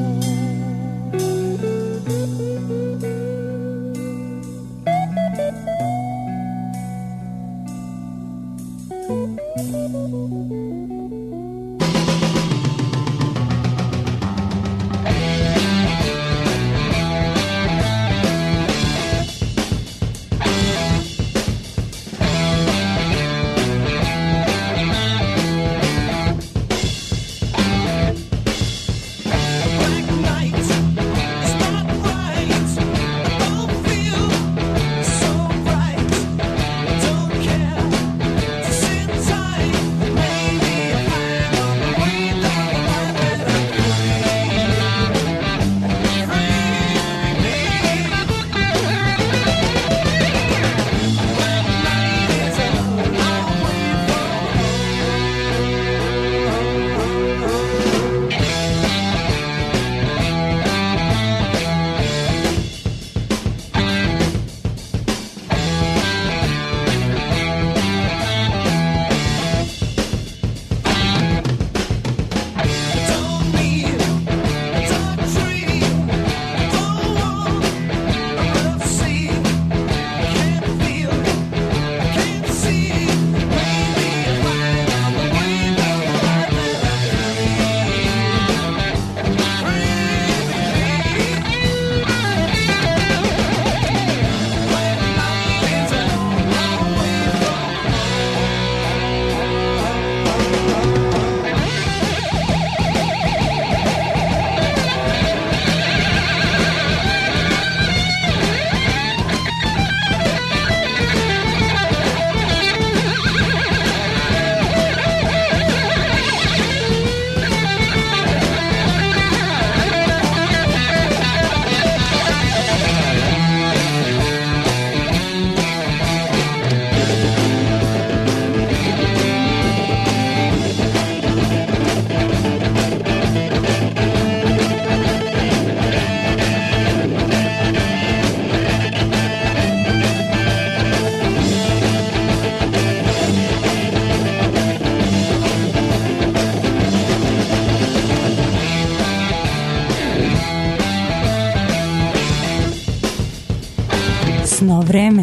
B: Sno vreme.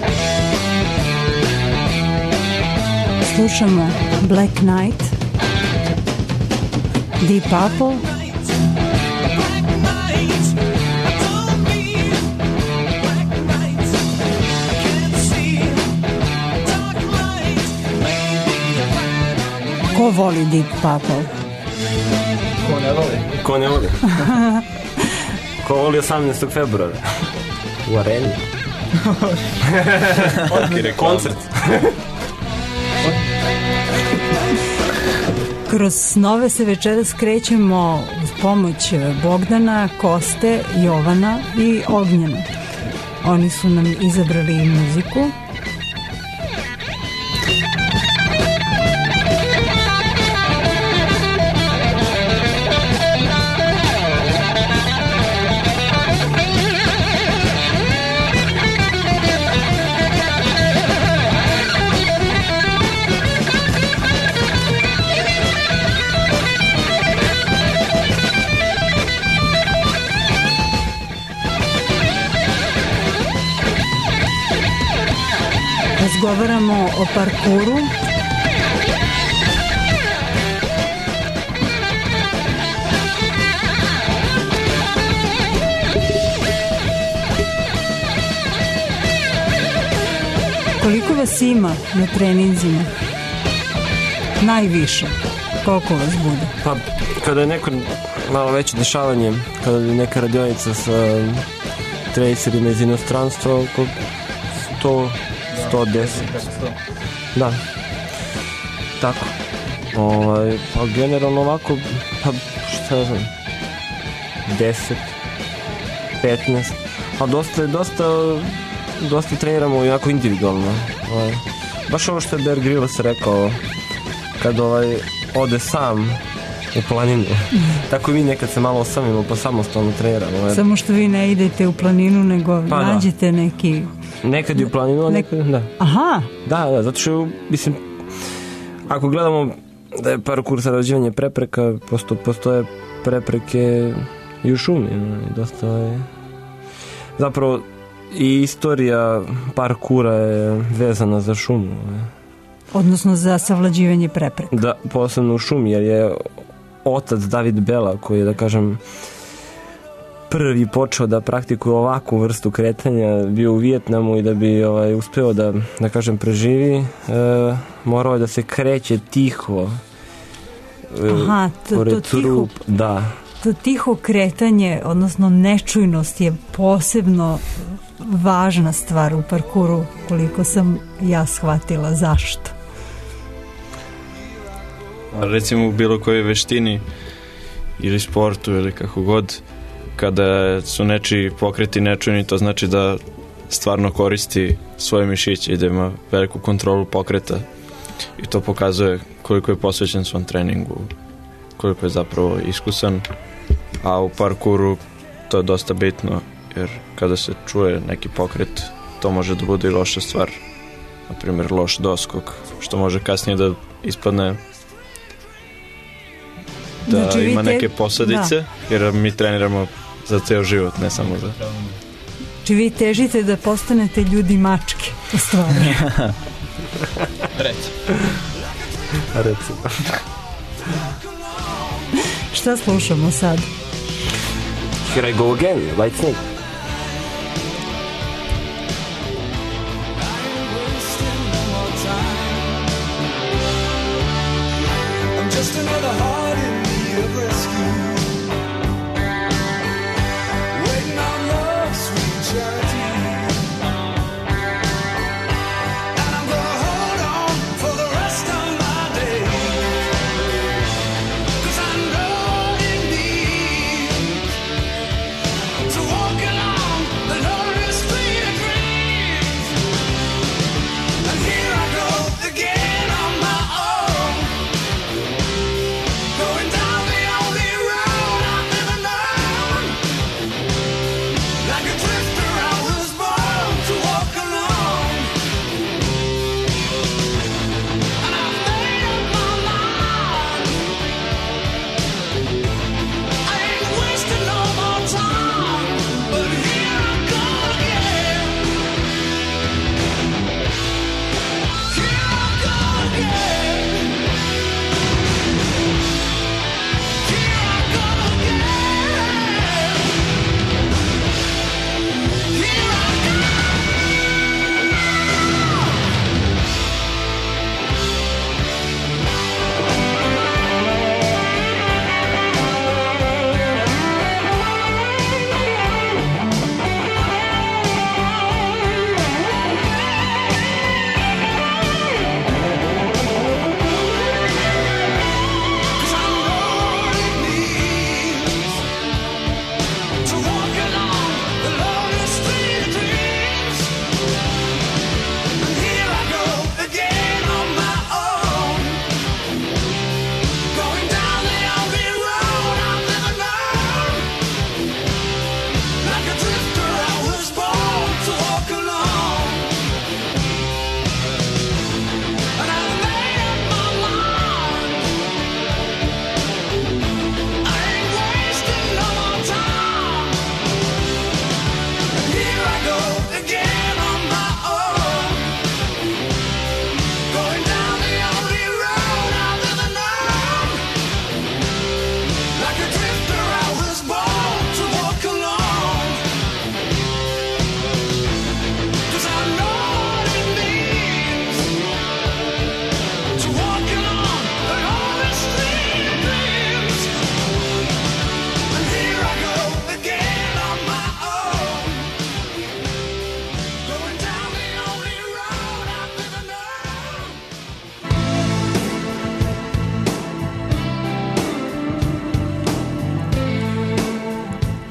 B: Slušamo Black Knight, Deep Purple, ko voli Deep Purple?
D: Ko ne voli? Ko ne voli? Ko voli osamnaestog februara? U areni. Koncert.
B: Kroz snove se večeras krećemo uz pomoć Bogdana, Koste, Jovana i Ognjena. Oni su nam izabrali muziku. Razgovaramo o parkuru. Koliko vas ima na treninzima? Najviše. Koliko vas bude?
D: Pa, kada je neko malo veće dešavanje, kada je neka radionica sa tracerima iz inostranstva, oko sto, sto deset. Da. Tako. Ovaj, pa generalno ovako, pa šta ne znam, deset, petnaest, a dosta, dosta, dosta treniramo jako individualno. Ovaj. Baš ovo što je Bear Grylls rekao, kad ovaj, ode sam u planinu. Tako i mi nekad se malo osamimo pa samostalno treniramo. Jer...
B: Samo što vi ne idete u planinu, nego pa nađete da. neki...
D: Nekad je u planinu, a nekad, da.
B: Aha!
D: Da, da, zato što, mislim, ako gledamo da je parkour sarađivanje prepreka, posto, postoje prepreke i u šumi. Dosta je... Zapravo, i istorija parkoura je vezana za šumu.
B: Odnosno za savlađivanje prepreka.
D: Da, posebno u šumi, jer je otac David Bela, koji je, da kažem, prvi počeo da praktikuje ovakvu vrstu kretanja, bio u Vijetnamu i da bi ovaj, uspeo da, da kažem, preživi, e, morao je da se kreće tiho. E,
B: Aha, to, to tiho,
D: da.
B: to tiho kretanje, odnosno nečujnost je posebno važna stvar u parkouru, koliko sam ja shvatila. Zašto?
M: Recimo u bilo kojoj veštini ili sportu ili kako god, kada su nečiji pokreti nečujni, to znači da stvarno koristi svoje mišiće i da ima veliku kontrolu pokreta, i to pokazuje koliko je posvećen svom treningu, koliko je zapravo iskusan. A u parkouru to je dosta bitno, jer kada se čuje neki pokret, to može da bude i loša stvar, na primjer loš doskok, što može kasnije da ispadne da znači, ima te... neke posljedice, da. Jer mi treniramo za ceo život, ne samo za...
B: Či vi težite da postanete ljudi mačke, u stvari.
F: Recimo.
D: Recimo.
B: Šta slušamo sad?
D: Here I go again, White Snake.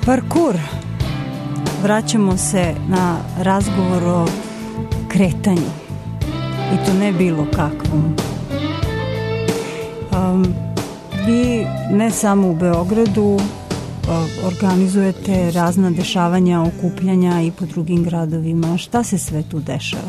B: Parkour. Vraćamo se na razgovor o kretanju. I to ne bilo kakvom. Um, vi ne samo u Beogradu uh, organizujete razna dešavanja, okupljanja i po drugim gradovima. Šta se sve tu dešava?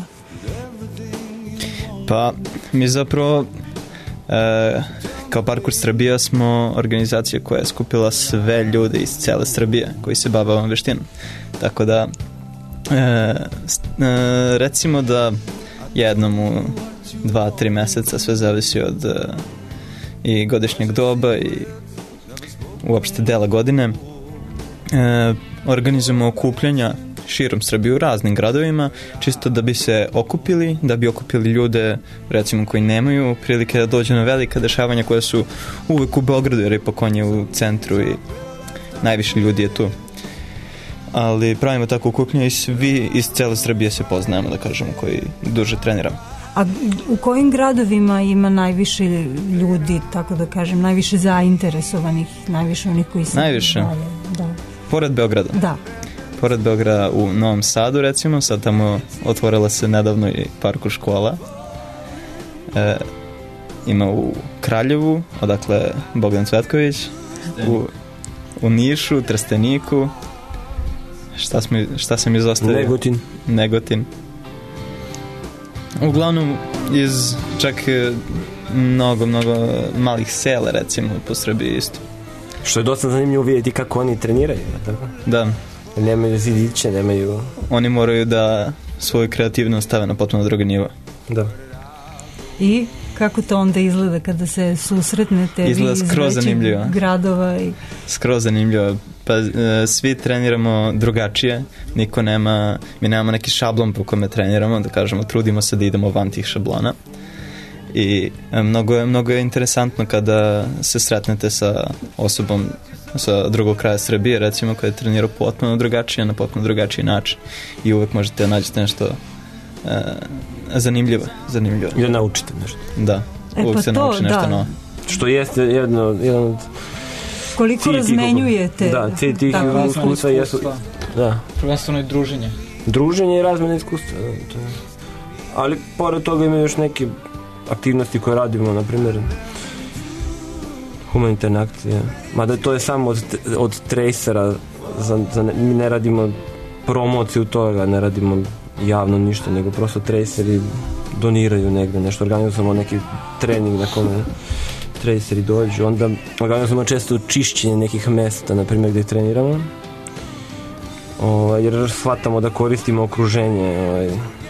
F: Pa, mi zapravo e, kao Parkour Srbija smo organizacija koja je skupila sve ljude iz cele Srbije koji se bave ovom veštinom. Tako da e, e, recimo da jednom u dva, tri meseca, sve zavisi od e, i godišnjeg doba i uopšte dela godine, e, organizujemo okupljanja širom Srbije u raznim gradovima, čisto da bi se okupili, da bi okupili ljude recimo koji nemaju prilike da dođu na velika dešavanja koja su uvek u Beogradu, jer ipak on je u centru i najviše ljudi je tu. Ali pravimo tako okupljanje i svi iz cele Srbije se poznajemo, da kažemo, koji duže treniramo.
B: A u kojim gradovima ima najviše ljudi, tako da kažem, najviše zainteresovanih, najviše onih koji se...
F: Najviše?
B: Da.
F: Pored Beograda?
B: Da.
F: Pored Beograda u Novom Sadu, recimo, sad tamo otvorila se nedavno i parkour škola. E, ima u Kraljevu, odakle Bogdan Cvetković, u, u Nišu, Trsteniku, šta, smo, šta sam izostavio?
D: Negotin.
F: Negotin. Uglavnom iz čak mnogo, mnogo malih sela, recimo, po Srbiji isto.
D: Što je dosta zanimljivo vidjeti kako oni treniraju, tako?
F: Da.
D: Nemaju zidiće, nemaju...
F: Oni moraju da svoju kreativnost stave na potpuno drugi nivo.
D: Da.
B: I kako to onda izgleda kada se susretnete
F: izgleda
B: vi iz
F: skroz
B: većih
F: zanimljivo.
B: Gradova? I...
F: Skroz zanimljivo. Pa e, svi treniramo drugačije. Niko nema... Mi nemamo neki šablon po kome treniramo, da kažemo, trudimo se da idemo van tih šablona. I e, mnogo, je, mnogo je interesantno kada se sretnete sa osobom sa drugog kraja Srbije, recimo, koja je trenirao potpuno drugačije, na potpuno drugačiji način. I uvek možete da nađete nešto e, zanimljivo. zanimljivo.
D: I da naučite nešto.
F: Da,
B: e,
F: uvek
B: pa
F: se
B: to,
F: nauči nešto
B: da.
F: novo.
D: Što jeste jedno, jedan od...
B: Koliko razmenjujete?
D: Da, cilj tih iskustva jesu... Da.
E: Prvenstveno i druženje.
D: Druženje i razmjena iskustva. Da, to je. Ali pored toga ima još neke aktivnosti koje radimo, na primjer humanitarne akcije. Mada to je samo od, od tracera, za, za, mi ne radimo promociju toga, ne radimo javno ništa, nego prosto traceri doniraju negde nešto, organizujemo neki trening na kome traceri dođu, onda organizujemo često čišćenje nekih mesta, na primjer gdje treniramo, o, jer shvatamo da koristimo okruženje ovaj,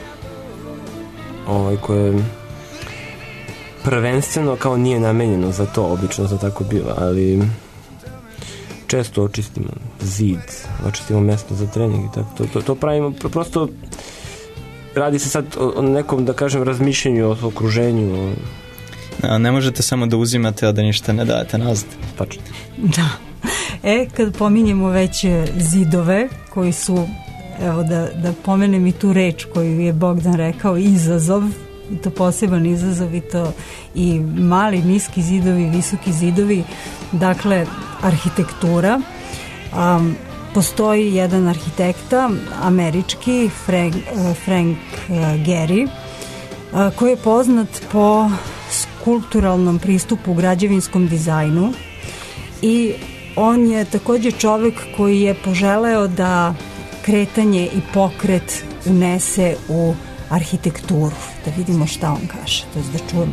D: ovaj koje prvenstveno kao nije namenjeno za to, obično za tako biva, ali često očistimo zid, očistimo mesto za trening i tako, to, to, to pravimo, prosto radi se sad o, o nekom, da kažem, razmišljenju o okruženju.
F: A ne možete samo da uzimate, a da ništa ne dajete nazad.
D: Tačno.
B: Da. E, kad pominjemo već zidove, koji su, evo da, da pomenem i tu reč koju je Bogdan rekao, izazov, i to poseban izazov, i to i mali, niski zidovi, visoki zidovi, dakle, arhitektura. Um, postoji jedan arhitekta, američki, Frank, uh, Frank uh, Gehry, uh, koji je poznat po skulpturalnom pristupu u građevinskom dizajnu, i on je također čovjek koji je poželeo da kretanje i pokret unese u arhitekturu. Da vidimo šta on kaže, to je da čujemo.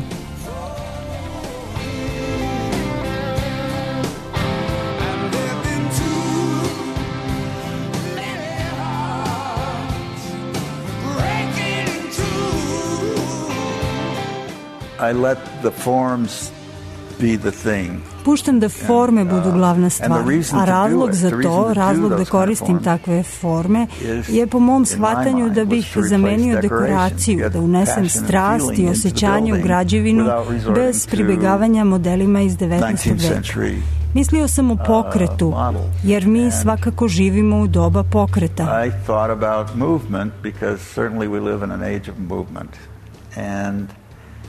Q: I let the forms be the thing.
B: Puštam da forme budu glavna stvar, a razlog za to, razlog da koristim takve forme je po mom shvatanju da bih zamenio dekoraciju, da unesem strast i osjećanje u građevinu bez pribjegavanja modelima iz devetnaestog veka. Mislio sam o pokretu, jer mi svakako živimo u doba pokreta.
Q: I thought about movement because certainly we live in an age of movement. And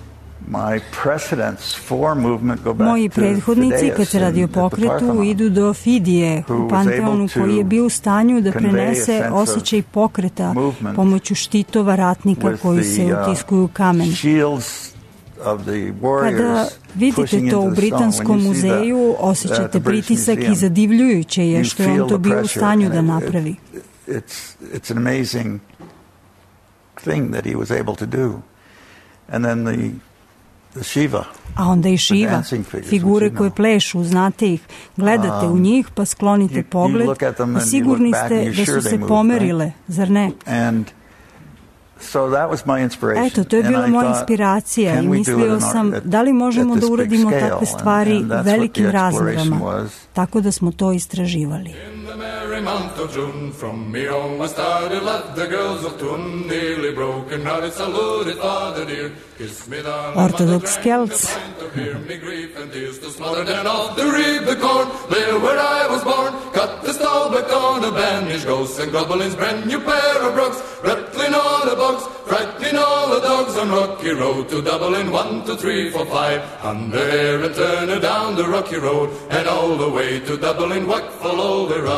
Q: My precedents for movement go back
B: Moji
Q: to
B: prethodnici, kad se radi o
Q: Fideus in- at the
B: pokretu,
Q: Parthenon,
B: idu do Fidije
Q: who
B: u
Q: was
B: Panteonu,
Q: able to
B: koji je bio u stanju da
Q: convey a
B: prenese
Q: sense of
B: osjećaj pokreta
Q: movement
B: pomoću štitova ratnika
Q: with
B: koji
Q: the,
B: se
Q: uh,
B: utiskuju u kamen.
Q: shields of the
B: Kada
Q: warriors
B: vidite
Q: pushing
B: to
Q: into
B: u
Q: the stone.
B: Britanskom
Q: When you see
B: muzeju,
Q: the-
B: osjećate
Q: the British
B: pritisak i
Q: Museum,
B: zadivljujuće je
Q: you
B: što je on
Q: feel
B: to
Q: the
B: bio u
Q: pressure,
B: stanju
Q: and
B: da
Q: it-
B: napravi.
Q: It's, it's an amazing thing that he was able to do. And then the, the Shiva.
B: A onda i Šiva,
Q: dancing figures,
B: figure
Q: which you
B: koje plešu, znate ih, gledate u
Q: Um,
B: njih pa sklonite
Q: you- you
B: pogled
Q: look at them
B: i
Q: and you
B: sigurni
Q: look back
B: ste
Q: and you're
B: da
Q: sure
B: su
Q: they
B: se
Q: move,
B: pomerile, zar ne?
Q: And so that was my inspiration.
B: Eto, to je
Q: And
B: bila
Q: I
B: moja
Q: thought,
B: inspiracija
Q: can
B: i
Q: we do it
B: mislio
Q: in
B: sam
Q: our- at-
B: da li možemo
Q: at
B: da
Q: this big
B: uradimo
Q: scale?
B: takve
Q: And-
B: stvari
Q: and that's what
B: velikim
Q: the exploration
B: razmerama.
Q: was.
B: Tako da smo to istraživali.
R: Merry month of June, from me home I started, left the girls of Tun, nearly broken hearted, saluted father dear, kiss me down.
B: Ortodoks Celts.
R: To hear me grief and tears to smother, then off to reap the corn, there where I was born, cut the stall back on a banished ghosts and goblins, brand new pair of brogues, rattling all the bugs, frightening all the dogs on rocky road to Dublin, one, two, three, four, five, under here and turn her down the rocky road, and all the way to Dublin, what follow the road.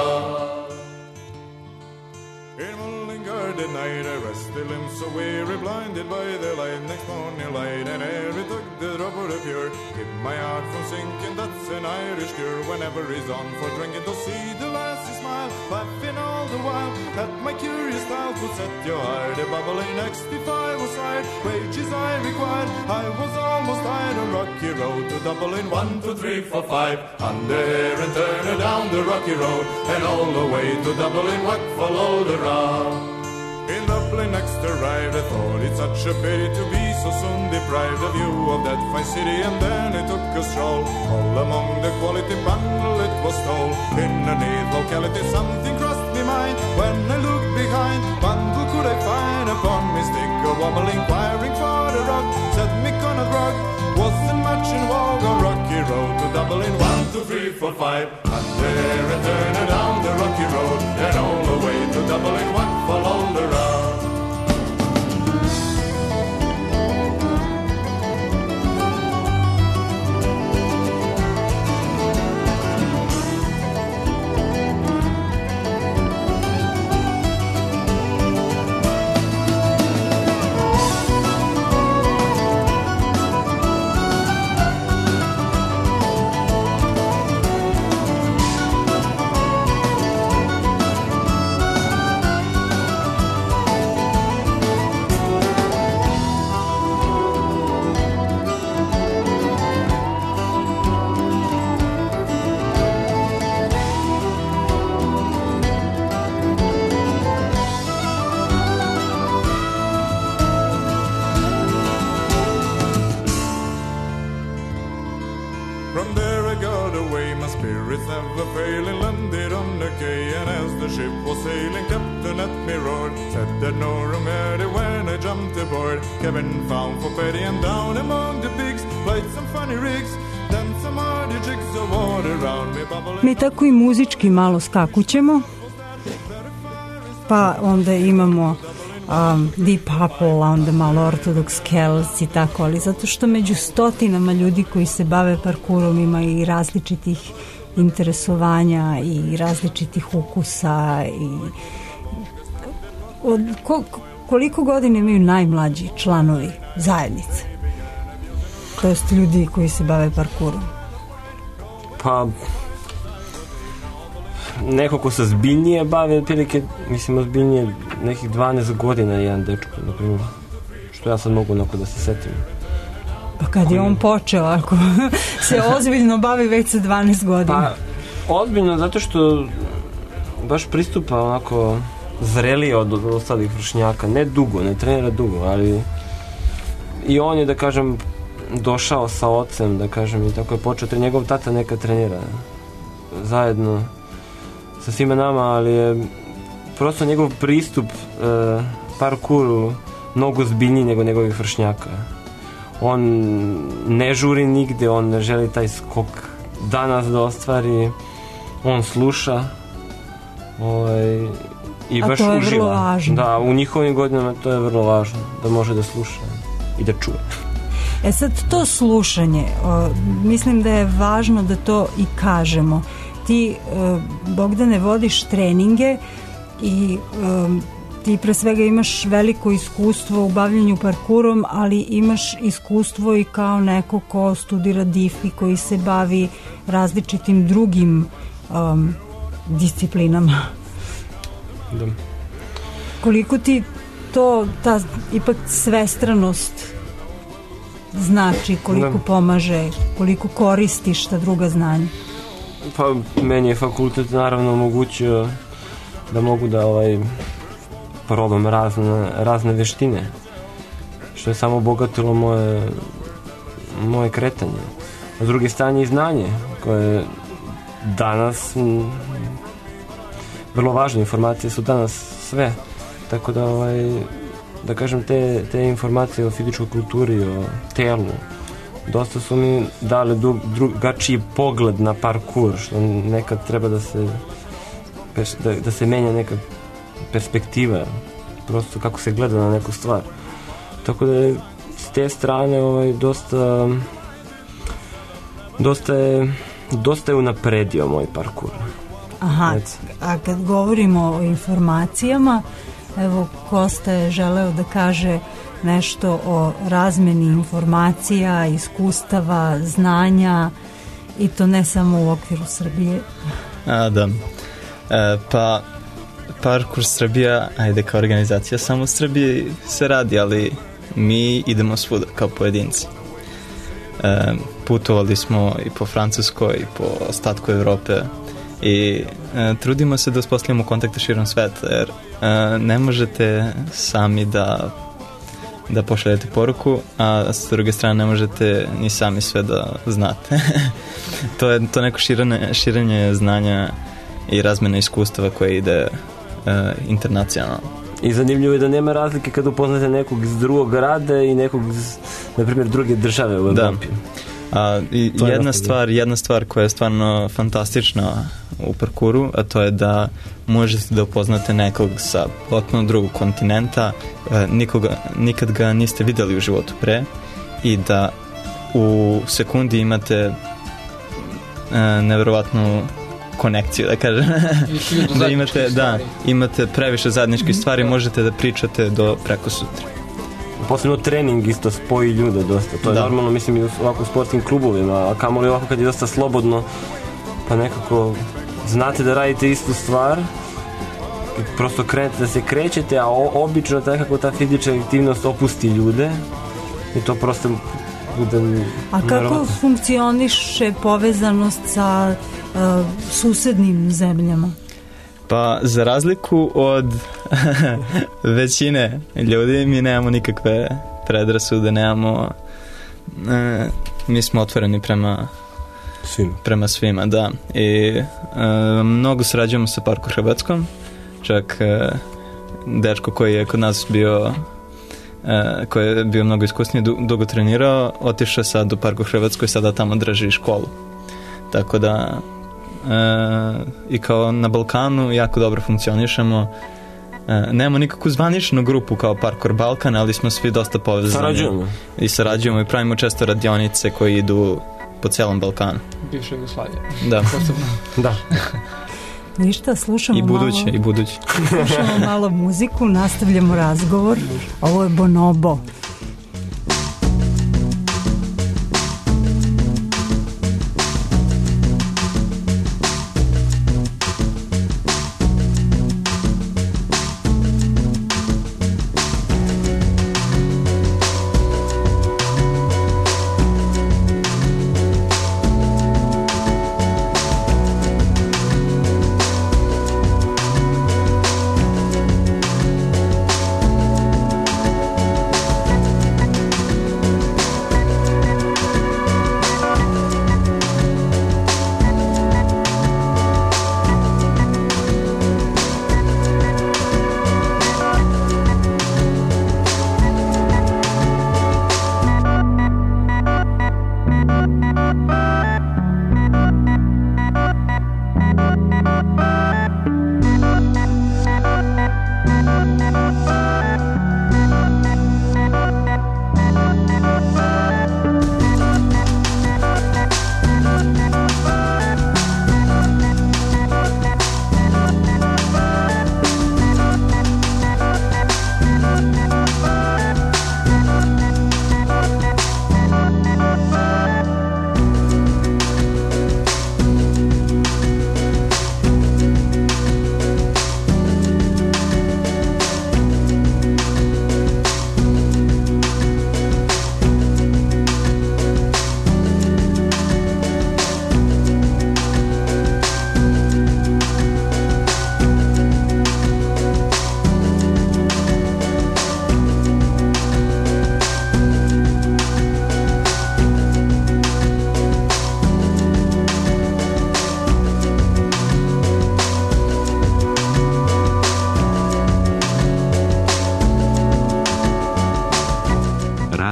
R: In Mullingar the night I rested limbs so weary, blinded by the light, next morning light, and ere it took the drop of the pure, keep my heart from sinking, that's an Irish cure, whenever he's on for drinking, to see the lassie smile, laughing all the while, at my curious style would set your heart a bubbling, next if I was hired, wages I required, I was almost tired, a rocky road to Dublin, one, two, three, four, five, under here and turn her down the rocky road, and all the way to Dublin, what followed the round. In Dublin next arrived, I thought it such a pity to be so soon deprived of view of that fine city, and then I took a stroll, all among the quality bundle it was told, in a neat locality something crossed me mind, when I looked behind, bundle could I find upon me stick a wobble, inquiring for the rock, said me Conrad Rock, wasn't much in vogue on rocky road to Dublin, one, two, three, four, five, and there and turn her down the rocky road, and all the way to Dublin, what followed the round. From there I got away, my spirits never failing, landed on the quay, and as the ship was sailing, captain at me roared, said that no room had it when I jumped aboard. Kevin found for petty and down among the pigs, played some funny rigs, then some hardy jigs of water around me bubbling.
B: Mi tako i muzički malo skakućemo, pa onda imamo um, Deep Purple, onda malo Orthodox Celts i tako, ali zato što među stotinama ljudi koji se bave parkurom ima i različitih interesovanja i različitih ukusa i od, ko, koliko godina imaju najmlađi članovi zajednice, to jest ljudi koji se bave parkurom?
D: Pa neko ko se zbiljnije bavi, otprilike, mislim, ozbiljnije nekih dvanaest godina jedan dečko, na primjer, što ja sad mogu onako da se setim.
B: Pa kad je on počeo, ako se ozbiljno bavi već sa dvanaest godina?
D: Pa, ozbiljno, zato što baš pristupa onako zrelije od ostalih vršnjaka, ne dugo, ne trenira dugo, ali i on je, da kažem, došao sa ocem, da kažem, i tako je počeo, njegov tata neka trenira zajedno sa svima nama, ali je prosto njegov pristup e, parkuru mnogo zbiljniji nego njegovih vršnjaka. On ne žuri nigde, on ne želi taj skok danas da ostvari, on sluša ovaj, i
B: a
D: baš
B: to je
D: uživa.
B: vrlo važno.
D: Da, u njihovim godinama to je vrlo važno, da može da sluša i da čuje.
B: E sad to slušanje, o, mislim da je važno da to i kažemo. Ti, o, Bogdane, vodiš treninge i o, ti pre svega imaš veliko iskustvo u bavljanju parkurom, ali imaš iskustvo i kao neko ko studira D I F i koji se bavi različitim drugim um, disciplinama.
D: Da.
B: Koliko ti to, ta ipak svestranost znači, koliko da. pomaže, koliko koristiš ta druga znanja?
D: Pa meni je fakultet naravno omogućio da mogu da ovaj probam razne, razne veštine, što je samo obogatilo moje moje kretanje. A s druge strane i znanje koje danas m, vrlo važne informacije su danas sve, tako da ovaj da kažem te, te informacije o fizičkoj kulturi, o telu dosta su mi dale dru, drugačiji pogled na parkur, što nekad treba da se da, da se menja neka perspektiva, prosto kako se gleda na neku stvar. Tako da je s te strane ovaj, dosta dosta je dosta je unapredio moj parkur.
B: Aha, a kad govorimo o informacijama, evo Kosta je želeo da kaže nešto o razmeni informacija, iskustava, znanja, i to ne samo u okviru Srbije.
F: A, da. E, pa Parkur Srbija, ajde kao organizacija, samo u Srbiji se radi, ali mi idemo svuda kao pojedinci. E, putovali smo i po Francuskoj i po ostatku Evrope i e, trudimo se da uspostavimo kontakte širom sveta, jer e, ne možete sami da da pošaljete poruku, a s druge strane ne možete ni sami sve da znate. to je to neko širenje, širenje znanja i razmena iskustava koje ide e, internacionalno.
D: I zanimljivo je da nema razlike kada upoznate nekog iz drugog grada i nekog iz, na primjer, druge države u Evropi.
F: A, i jedna stvar, jedna stvar koja je stvarno fantastična u parkuru, a to je da možete da upoznate nekog sa potpuno drugog kontinenta, e, nikoga, nikad ga niste videli u životu pre, i da u sekundi imate e, neverovatnu konekciju, da kažem. da imate, da, imate previše zajedničkih stvari, možete da pričate do preko sutra.
D: Posebno trening isto spoji ljude dosta. To je da. normalno, mislim, i u ovako sportskim klubovima, a kamoli ovako kad je dosta slobodno, pa nekako znate da radite istu stvar i prosto krenete da se krećete, a o, obično nekako ta fizička aktivnost opusti ljude i to prosto bude...
B: A kako naravno funkcioniše povezanost sa uh, susednim zemljama?
F: Pa za razliku od većine ljudi mi nemamo nikakve predrasude, nemamo e, mi smo otvoreni prema
D: svima,
F: prema svima, da, i e, mnogo sarađujemo sa Parkur Hrvatskom, čak e, dečko koji je kod nas bio e, koji je bio mnogo iskusniji, dugo trenirao, otišao sad u Parkur Hrvatskoj, sada tamo drži školu, tako da E, i kao na Balkanu jako dobro funkcionišemo. E, nemamo nikakvu zvaničnu grupu kao Parkur Balkan, ali smo svi dosta povezani.
D: Sarađujemo.
F: I sarađujemo i pravimo često radionice koje idu po celom Balkanu.
E: Bivša Jugoslavija.
F: Da.
D: da.
B: Ništa, slušamo
F: I buduće,
B: malo...
F: i buduće.
B: Slušamo malo muziku, nastavljamo razgovor. Ovo je Bonobo.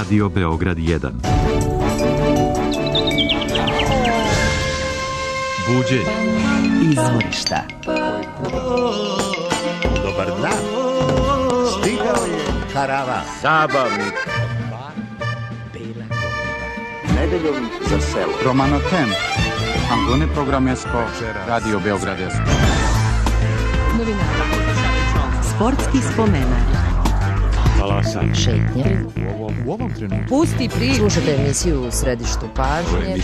A: Radio Beograd jedan. Buđenje.
H: Izvorišta.
S: Dobar dan. Stigao je karavan. Zabavnik.
J: Nedeljom za selo. Romano Tem. Angone programesko. Radio Beograd jedan.
H: Novinara. Sportski spomenak. Šetnje.
J: U ovom trenutku.
H: Pusti priču. Slušajte emisiju u središtu pažnje.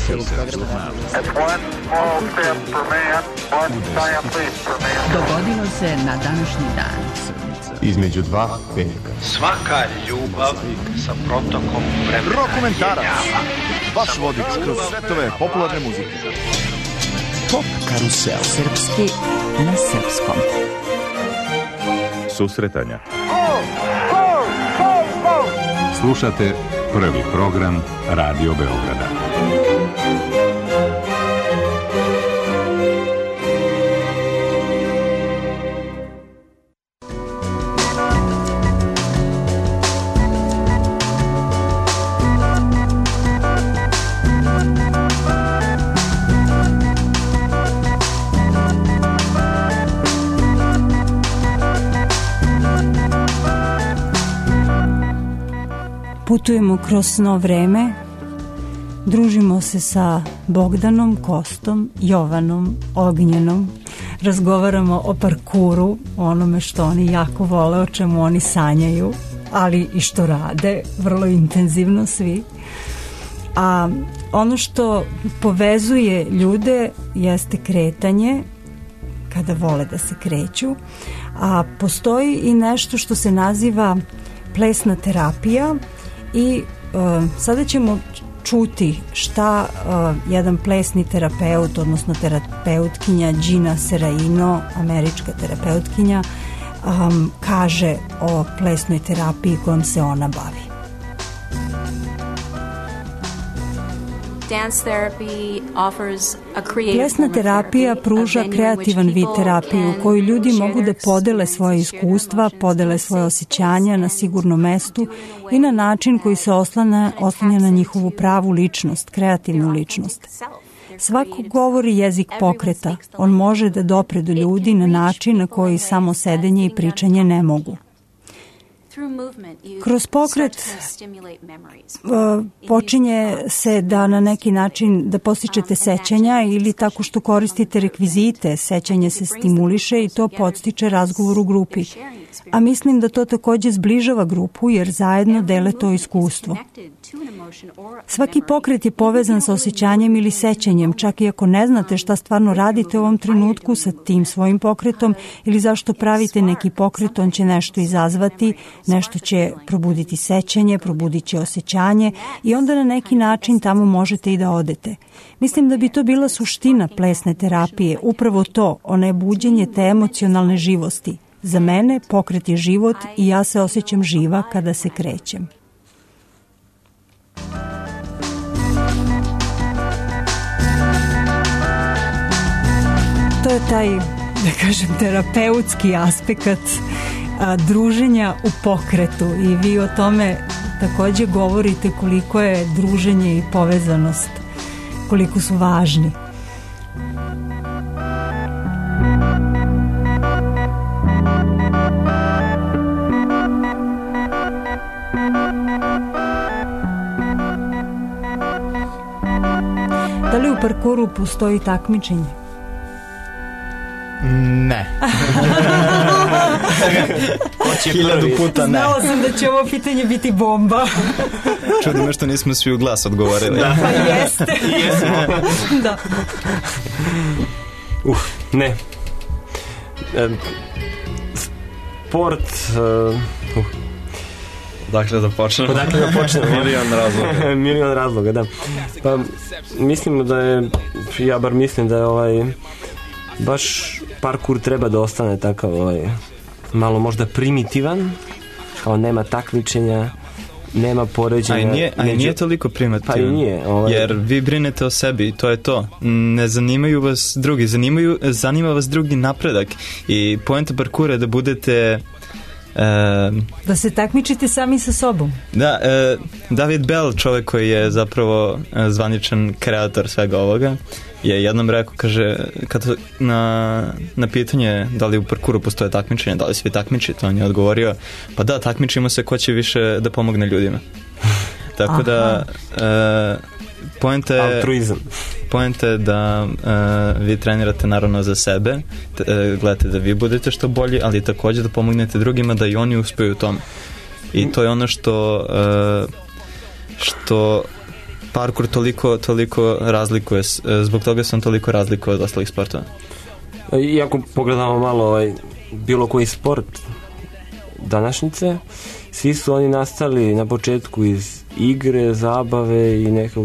H: Dogodilo se na današnji dan.
J: Između dva petka.
K: Svaka ljubav sa protokom vremena.
I: Rokomentarac. Vaš vodič kroz svetove popularne muzike.
H: Pop karusel. Srpski na srpskom.
J: Susretanja. Slušate prvi program Radio Beograda.
B: Putujemo kroz sno vreme, družimo se sa Bogdanom, Kostom, Jovanom, Ognjenom, razgovaramo o parkuru, o onome što oni jako vole, o čemu oni sanjaju, ali i što rade, vrlo intenzivno svi. A ono što povezuje ljude jeste kretanje, kada vole da se kreću, a postoji i nešto što se naziva plesna terapija. I uh, sada ćemo čuti šta uh, jedan plesni terapeut, odnosno terapeutkinja Gina Seraino, američka terapeutkinja, um, kaže o plesnoj terapiji kojom se ona bavi. Plesna terapija pruža kreativan vid terapije u kojoj ljudi mogu da podele svoje iskustva, podele svoje osjećanja na sigurnom mestu i na način koji se oslanja, oslanja na njihovu pravu ličnost, kreativnu ličnost. Svako govori jezik pokreta. On može da dopre do ljudi na način na koji samo sedenje i pričanje ne mogu. Kroz pokret uh, počinje se da na neki način da postičete sećanja ili tako što koristite rekvizite, sećanje se stimuliše i to podstiče razgovor u grupi. A mislim da to takođe zbližava grupu jer zajedno dele to iskustvo. Svaki pokret je povezan sa osjećanjem ili sećanjem, čak i ako ne znate šta stvarno radite u ovom trenutku sa tim svojim pokretom ili zašto pravite neki pokret, on će nešto izazvati, nešto će probuditi sećanje, probudit će osjećanje i onda na neki način tamo možete i da odete. Mislim da bi to bila suština plesne terapije, upravo to, ono buđenje te emocionalne živosti. Za mene pokret je život i ja se osjećam živa kada se krećem. To je taj, da kažem, terapeutski aspekt a, druženja u pokretu i vi o tome takođe govorite koliko je druženje i povezanost, koliko su važni. Da li u parkuru postoji takmičenje?
F: Ne. Hiljadu puta ne.
B: Znala sam da će ovo pitanje biti bomba.
F: Čudo me što nismo svi u glas odgovorili.
D: Da.
B: Pa jeste.
D: Jesmo.
B: Da.
D: Uf, ne. E, sport... Uh,
M: Dakle da počnemo.
D: Dakle da počnemo.
M: Milion razloga.
D: Milion razloga, da. Pa mislim da je, ja bar mislim da je ovaj, baš parkur treba da ostane takav ovaj, malo možda primitivan, kao nema takmičenja, nema poređenja.
F: A i nije, a i nije toliko primitivan.
D: Pa i nije. Ovaj...
F: Jer vi brinete o sebi i to je to. Ne zanimaju vas drugi, zanimaju, zanima vas drugi napredak. I poenta parkura je da budete E,
B: da se takmičite sami sa sobom.
F: Da, e, David Bell, čovjek koji je zapravo e, zvaničan kreator svega ovoga, je jednom rekao, kaže, kad na, na pitanje da li u parkuru postoje takmičenje, da li svi takmičite, on je odgovorio, pa da, takmičimo se ko će više da pomogne ljudima. Tako Aha. da e, poenta je
D: altruizam.
F: Poenta je da uh, vi trenirate naravno za sebe, te, uh, gledate da vi budete što bolji, ali također da pomognete drugima da i oni uspeju u tome. I to je ono što uh, što parkour toliko, toliko razlikuje, zbog toga se on toliko razlikuje od ostalih sportova.
D: Iako pogledamo malo ovaj, bilo koji sport današnjice, svi su oni nastali na početku iz igre, zabave i nekog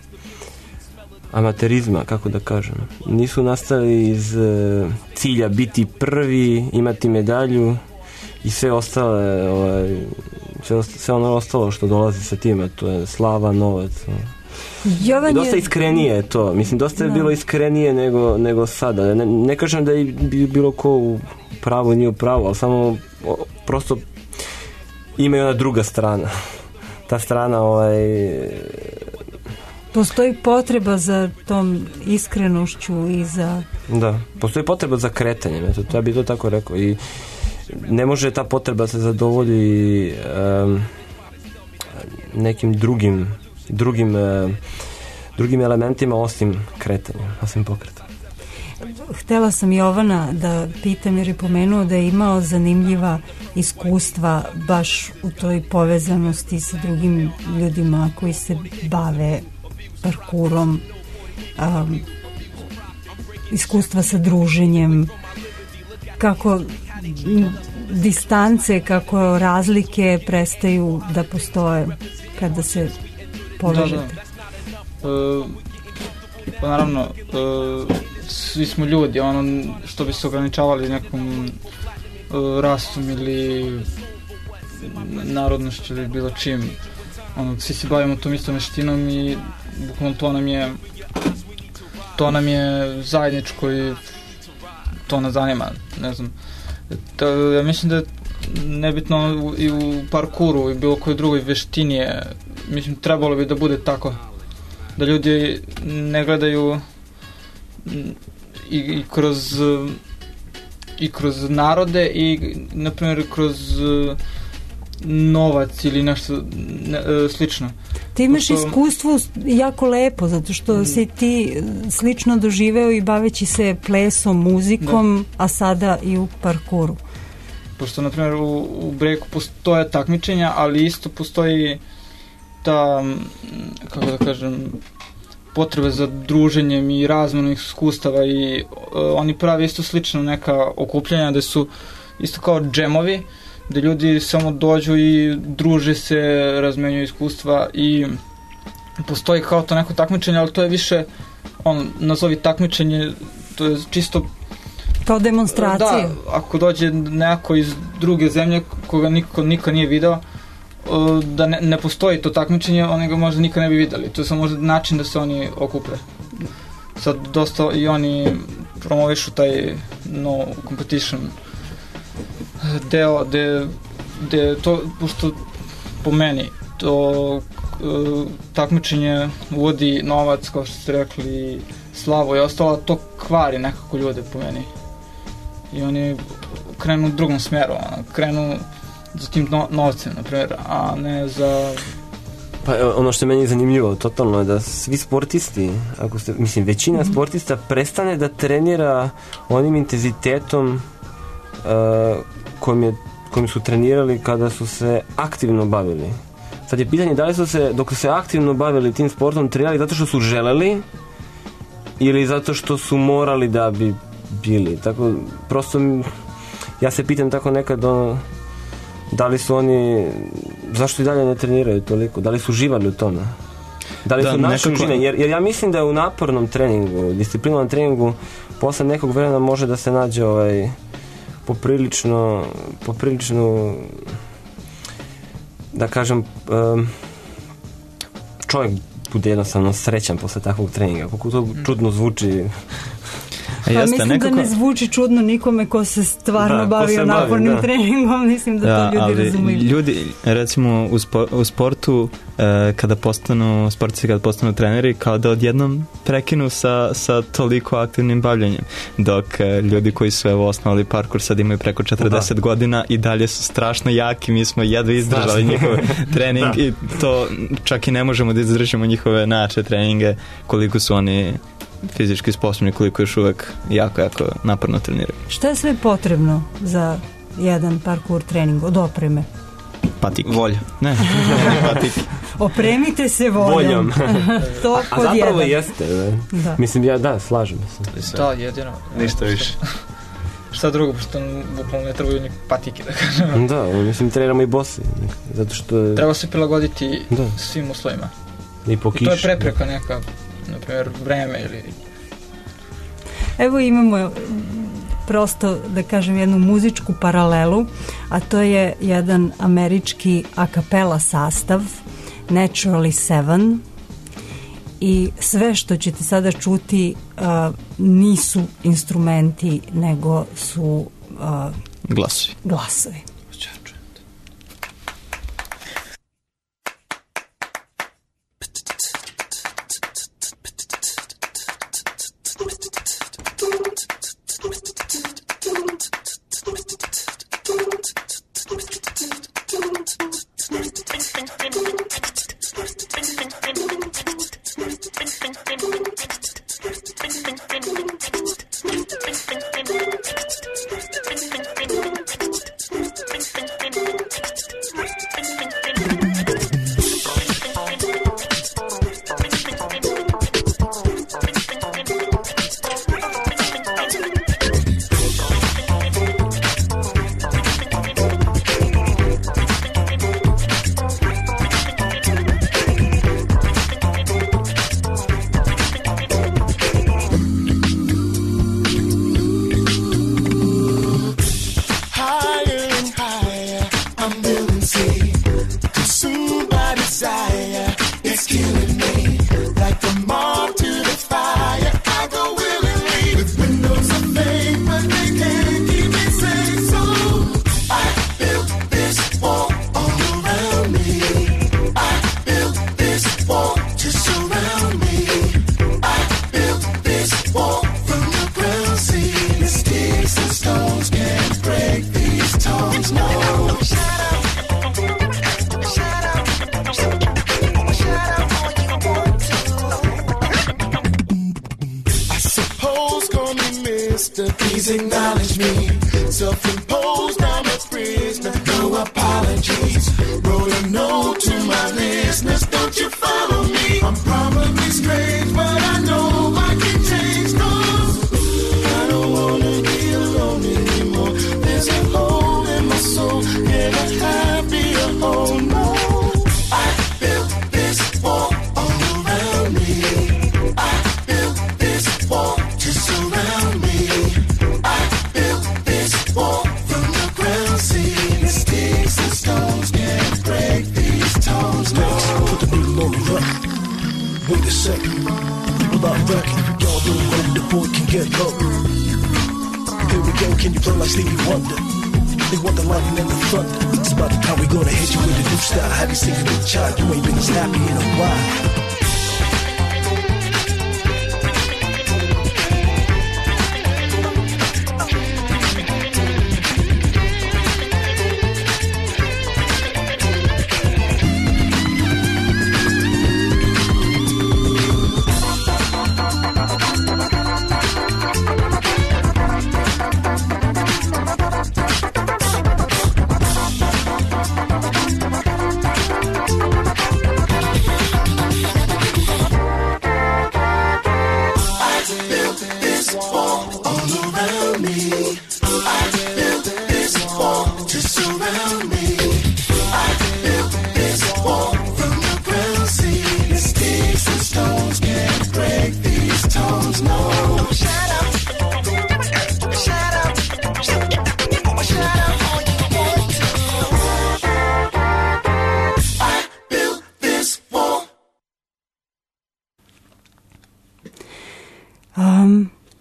D: amaterizma, kako da kažem. Nisu nastali iz uh, cilja biti prvi, imati medalju i sve ostale ovaj, sve, sve ono ostalo što dolazi sa time, to je slava, novac.
B: Jovan
D: dosta
B: je...
D: iskrenije je to, mislim dosta je no. bilo iskrenije nego, nego sada. Ne, ne kažem da je bilo ko u pravu, nije u pravu, ali samo o, prosto ima i ona druga strana. Ta strana ovaj
B: postoji potreba za tom iskrenošću i za...
D: Da, postoji potreba za kretanjem, eto, ja bih to tako rekao. I ne može ta potreba se zadovolji um, nekim drugim drugim, uh, drugim elementima osim kretanja, osim pokreta.
B: Htela sam Jovana da pitam, jer je pomenuo da je imao zanimljiva iskustva baš u toj povezanosti sa drugim ljudima koji se bave parkurom, um, iskustva sa druženjem, kako distance, kako razlike prestaju da postoje kada se povežete.
E: Da, da. E, pa naravno, e, svi smo ljudi, ono što bi se ograničavali nekom e, rastom ili narodnošću ili bilo čim. Ono, svi se bavimo tom istom veštinom i bukvalno to nam je to nam je zajedničko i to nas zanima, ne znam. To, ja mislim da je nebitno i u parkuru i bilo kojoj drugoj veštini je, mislim, trebalo bi da bude tako. Da ljudi ne gledaju i, i kroz i kroz narode i, na primjer, kroz novac ili nešto ne, slično.
B: Ti imaš
E: Pošto...
B: iskustvo jako lepo, zato što mm. si ti slično doživeo i baveći se plesom, muzikom, da. A sada i u parkuru.
E: Pošto, na primjer, u, u breaku postoje takmičenja, ali isto postoji ta, kako da kažem, potrebe za druženjem i razmenom iskustava i uh, oni prave isto slično neka okupljanja gde su isto kao džemovi, gde ljudi samo dođu i druže se, razmenjuju iskustva i postoji kao to neko takmičenje, ali to je više, on nazovi takmičenje, to je čisto
B: kao demonstracija.
E: Da, ako dođe neko iz druge zemlje koga niko nikad nije video, da ne, ne postoji to takmičenje, oni ga možda nikad ne bi videli. To je samo možda način da se oni okupe. Sad dosta i oni promovišu taj no competition deo gde, gde to, pošto po meni to uh, takmičenje uvodi novac, kao što ste rekli, slavu i ostalo, to kvari nekako ljude po meni. I oni krenu u drugom smeru, krenu za tim no, novcem, na primjer, a ne za...
D: Pa ono što je meni zanimljivo totalno je da svi sportisti, ako ste, mislim, većina mm-hmm. sportista prestane da trenira onim intenzitetom uh, kojim, je, kojim su trenirali kada su se aktivno bavili. Sad je pitanje da li su se, dok su se aktivno bavili tim sportom, trenirali zato što su želeli ili zato što su morali da bi bili. Tako, prosto ja se pitam tako nekad ono, da li su oni, zašto i dalje ne treniraju toliko, da li su uživali u tome, da li da, su našli nekako... užine, jer, jer ja mislim da je u napornom treningu, disciplinovanom treningu posle nekog vremena može da se nađe ovaj, poprilično poprilično da kažem um, čovjek bude jednostavno srećan posle takvog treninga, kako to čudno zvuči.
B: Pa
F: jeste,
B: mislim
F: nekako...
B: da ne zvuči čudno nikome ko se stvarno
F: da,
B: bavi
F: se
B: napornim
F: bavi, da.
B: treningom, mislim da,
F: da
B: to ljudi
F: ali
B: razumiju.
F: Ljudi, recimo u, spo, u sportu, e, kada postanu, sportisti kada postanu treneri, kao da odjednom prekinu sa, sa toliko aktivnim bavljanjem, dok e, ljudi koji su evo osnovali parkour sad imaju preko četrdeset da. godina i dalje su strašno jaki, mi smo jedva izdržali njihov trening i to čak i ne možemo da izdržimo njihove naše treninge, koliko su oni fizički sposobni, koliko još uvek jako, jako naporno treniraju.
B: Šta je sve potrebno za jedan parkour trening od opreme?
F: Patike.
M: Volja.
F: Ne, patike.
B: Opremite se voljom.
D: Voljom.
B: To
D: a, a zapravo jedan. Jeste. Da. Mislim, ja da, slažem se.
E: Da, jedino.
M: Ništa više.
E: Šta drugo, pošto bukvalno ne trebaju ni patike, da kažem.
D: Da, mislim, treniramo i bosi. Zato što je...
E: Treba se prilagoditi
D: da.
E: svim uslovima.
D: I po kiši.
E: I to je prepreka neka, na primjer, vreme ili...
B: Evo imamo prosto, da kažem, jednu muzičku paralelu, a to je jedan američki a cappella sastav, Naturally Seven, i sve što ćete sada čuti uh, nisu instrumenti, nego su uh,
F: glasovi.
B: glasovi.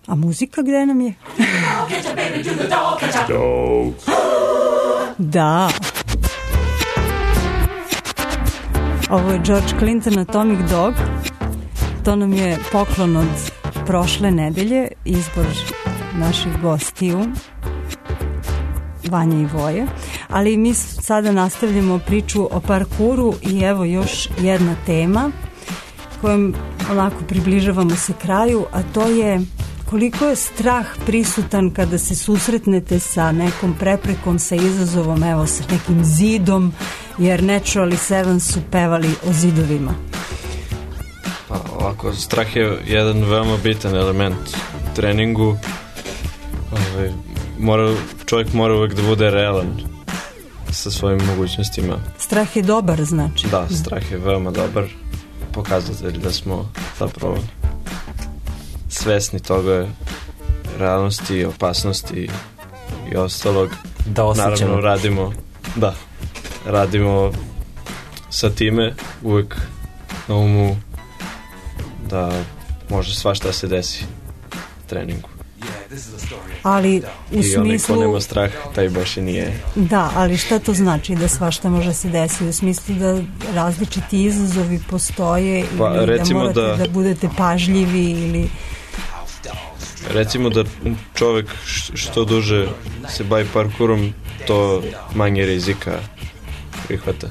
B: A muzika gde nam je? Da. Ovo je George Clinton, Atomic Dog. To nam je poklon od prošle nedelje, izbor naših gostiju, Vanja i Voje. Ali mi sada nastavljamo priču o parkuru i evo još jedna tema kojom onako približavamo se kraju, a to je koliko je strah prisutan kada se susretnete sa nekom preprekom, sa izazovom, evo sa nekim zidom, jer Naturally Seven su pevali o zidovima.
M: Pa ovako, strah je jedan veoma bitan element u treningu. Ovaj, mora, čovjek mora uvek da bude realan sa svojim mogućnostima.
B: Strah je dobar, znači?
M: Da, strah je veoma dobar pokazatelj da smo zapravo svesni toga, realnosti, opasnosti i ostalog.
D: Da osjećamo.
M: Naravno radimo, da, radimo sa time uvek na umu da može svašta se desi u treningu.
B: Ali u
M: I
B: smislu...
M: onaj ko nema strah, taj baš i nije.
B: Da, ali šta to znači da svašta može se desiti? U smislu da različiti izazovi postoje
M: pa,
B: ili da morate da... da budete pažljivi ili...
M: Recimo da čovek što duže se bavi parkurom, to manje rizika prihvata.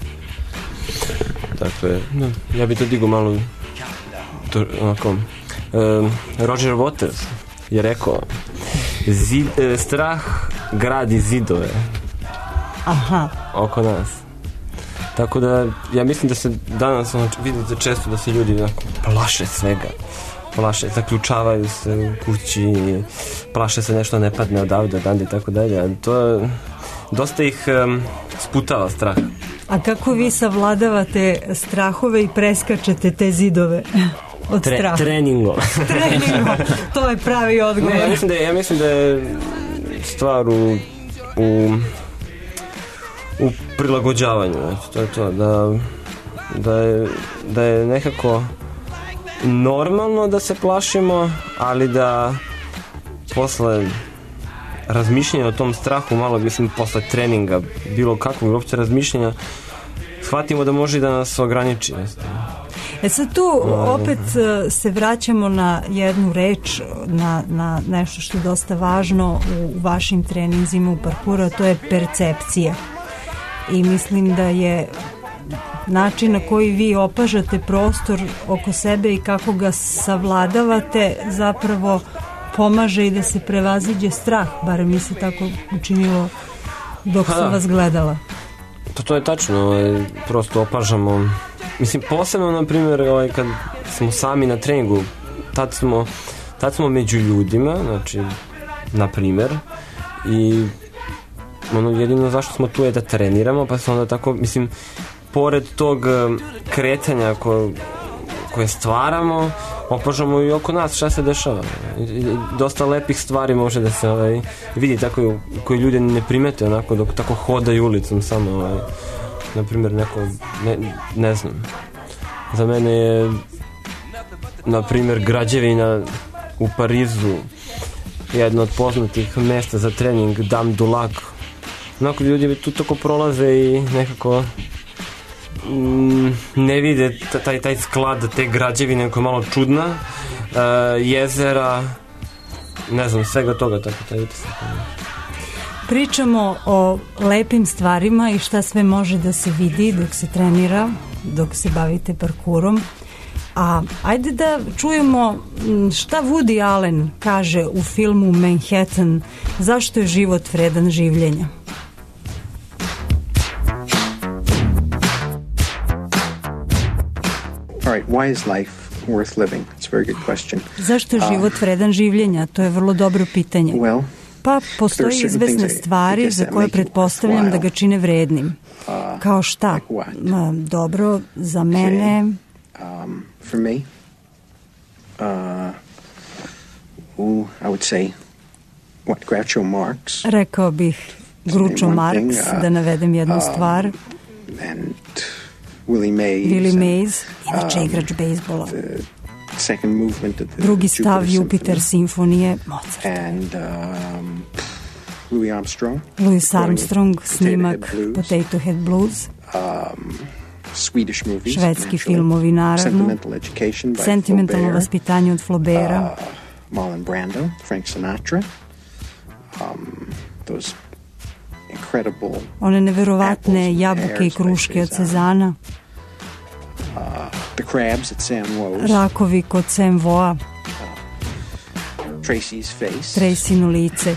M: Dakle...
D: Da, ja bih to digo malo to, onako... Uh, Roger Waters je rekao zid, uh, strah gradi zidove.
B: Aha.
D: Oko nas. Tako da, ja mislim da se danas ono, vidite često da se ljudi onako plaše svega. Plaše, zaključavaju se u kući, plaše se nešto ne padne odavde, odande i tako dalje. To je, dosta ih um, sputava strah.
B: A kako vi savladavate strahove i preskačete te zidove od
D: Tre,
B: straha?
D: Treningom.
B: Treningom, to je pravi odgovor.
D: Ne, ja mislim da je, ja mislim da je stvar u, u, u prilagođavanju. Znači, to je to, da, da, je, da je nekako normalno da se plašimo, ali da posle razmišljanja o tom strahu, malo mislim posle treninga, bilo kakvog uopće razmišljanja, shvatimo da može da nas ograniči.
B: E sad tu opet se vraćamo na jednu reč, na, na nešto što je dosta važno u vašim treninzima u parkuru, a to je percepcija. I mislim da je način na koji vi opažate prostor oko sebe i kako ga savladavate zapravo pomaže i da se prevaziđe strah, bar mi se tako učinilo dok sam vas gledala.
D: To, to je tačno, ovaj, prosto opažamo, mislim posebno na primjer ovaj, kad smo sami na treningu, tad smo, tad smo među ljudima, znači na primjer, i ono jedino zašto smo tu je da treniramo, pa se onda tako, mislim, pored tog kretanja ko, koje stvaramo, opažamo i oko nas šta se dešava. I, i, dosta lepih stvari može da se ovaj, vidi tako koji ljudi ne primete onako dok tako hodaju ulicom samo ovaj, na primjer neko ne, ne znam, za mene je na primjer građevina u Parizu jedno od poznatih mesta za trening, Dame du Lac. Onako ljudi tu tako prolaze i nekako ne vide taj, taj sklad te građevine koja je malo čudna, uh, jezera, ne znam, svega toga tako taj utisak.
B: Pričamo o lepim stvarima i šta sve može da se vidi dok se trenira, dok se bavite parkurom. A ajde da čujemo šta Woody Allen kaže u filmu Manhattan, zašto je život vredan življenja.
T: All right, why is life worth living? It's a very good question.
B: Zašto je život vredan življenja? To je vrlo dobro pitanje.
T: Well,
B: pa postoji izvesne stvari za koje pretpostavljam da ga čine vrednim. Kao šta? Dobro, za mene...
T: Um, for me, uh, ooh, I would say, what, Groucho Marx?
B: Rekao bih Groucho Marx, da navedem jednu stvar.
T: And Willie Mays.
B: Willie Mays, inače igrač bejsbola.
T: second movement of the
B: Drugi stav
T: Jupiter
B: Jupiter
T: Symphony.
B: simfonije Mozart.
T: And um, Louis Armstrong.
B: Louis Armstrong, snimak
T: Potato Head Blues.
B: Potato Head Blues.
T: Um, Swedish movies.
B: Švedski
T: naturally.
B: filmovi, naravno.
T: Sentimental Education by
B: Sentimentalno
T: Flaubert.
B: vaspitanje od Flaubera.
T: Uh, Marlon Brando, Frank Sinatra. Um, those incredible
B: One neverovatne jabuke i kruške od Cezana.
T: Uh, the Crabs at Sam Woe's.
B: Rakovi kod Sam Voa.
T: Tracy's Face.
B: Tracino lice.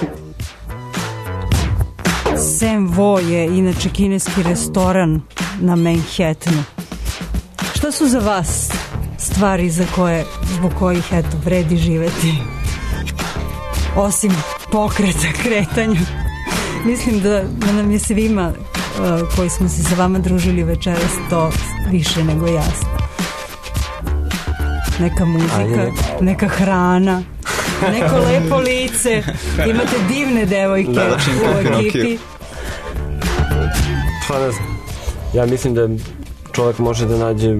B: Sam Vo je inače kineski restoran na Manhattanu. Šta su za vas stvari za koje, zbog kojih eto, vredi živeti? Osim pokreta, kretanja. Mislim da, da nam je svima uh, koji smo se sa vama družili večeras to više nego jasno. Neka muzika, neka hrana, neko lepo lice. Imate divne devojke
F: da,
B: u ekipi.
D: Pa ne znam. Ja mislim da čovjek može da nađe,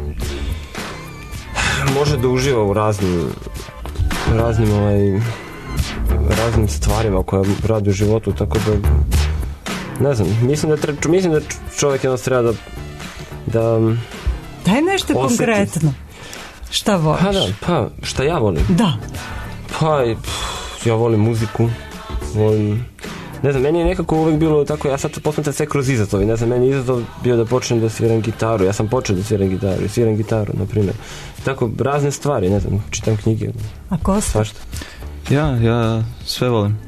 D: može da uživa u raznim raznim ovaj raznim stvarima koje radi u životu, tako da ne znam, mislim da treba, mislim da čovjek jedno treba da da
B: daj nešto osjeti. Konkretno. Šta voliš?
D: Pa da, pa šta ja volim?
B: Da.
D: Pa pff, ja volim muziku, volim, ne znam, meni je nekako uvek bilo tako, ja sad posmatram sve kroz izazov i ne znam, meni je izazov bio da počnem da sviram gitaru, ja sam počeo da sviram gitaru i sviram gitaru, na primjer. Tako, razne stvari, ne znam, čitam knjige.
B: A Kosta?
D: Svašta.
F: Ja, ja sve volim.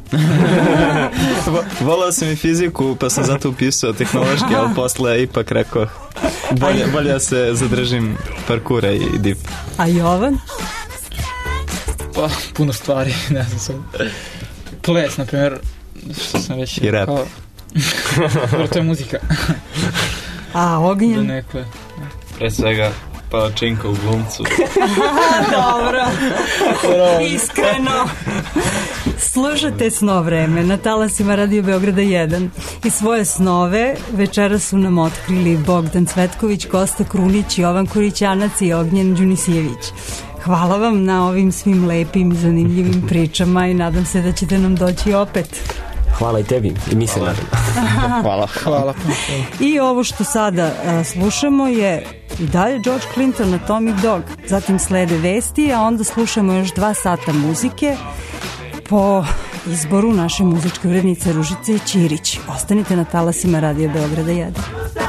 F: Volao sam i fiziku, pa sam zato upisao tehnološki, ali posle ipak rekao bolje, bolje se zadržim parkura i dip.
B: A Jovan?
E: Pa, puno stvari, ne znam sam. Ples, na primjer, što sam već...
F: I rap.
E: Kao... to je muzika.
B: A, Ognjen?
E: Da nekle.
M: Pre svega, palačinka u glumcu.
B: Dobro. Iskreno. Slušate Sno vreme na talasima Radio Beograda jedan. I svoje snove večera su nam otkrili Bogdan Cvetković, Kosta Krunić, Jovan Kurićanac i Ognjen Đunisijević. Hvala vam na ovim svim lepim, zanimljivim pričama i nadam se da ćete nam doći opet.
D: Hvala i tebi i mi se nadam.
F: Hvala.
E: Hvala.
B: I ovo što sada a, slušamo je i dalje George Clinton, Atomic Dog. Zatim slede vesti, a onda slušamo još dva sata muzike po izboru naše muzičke urednice Ružice Ćirić. Ostanite na talasima Radio Beograda jedan.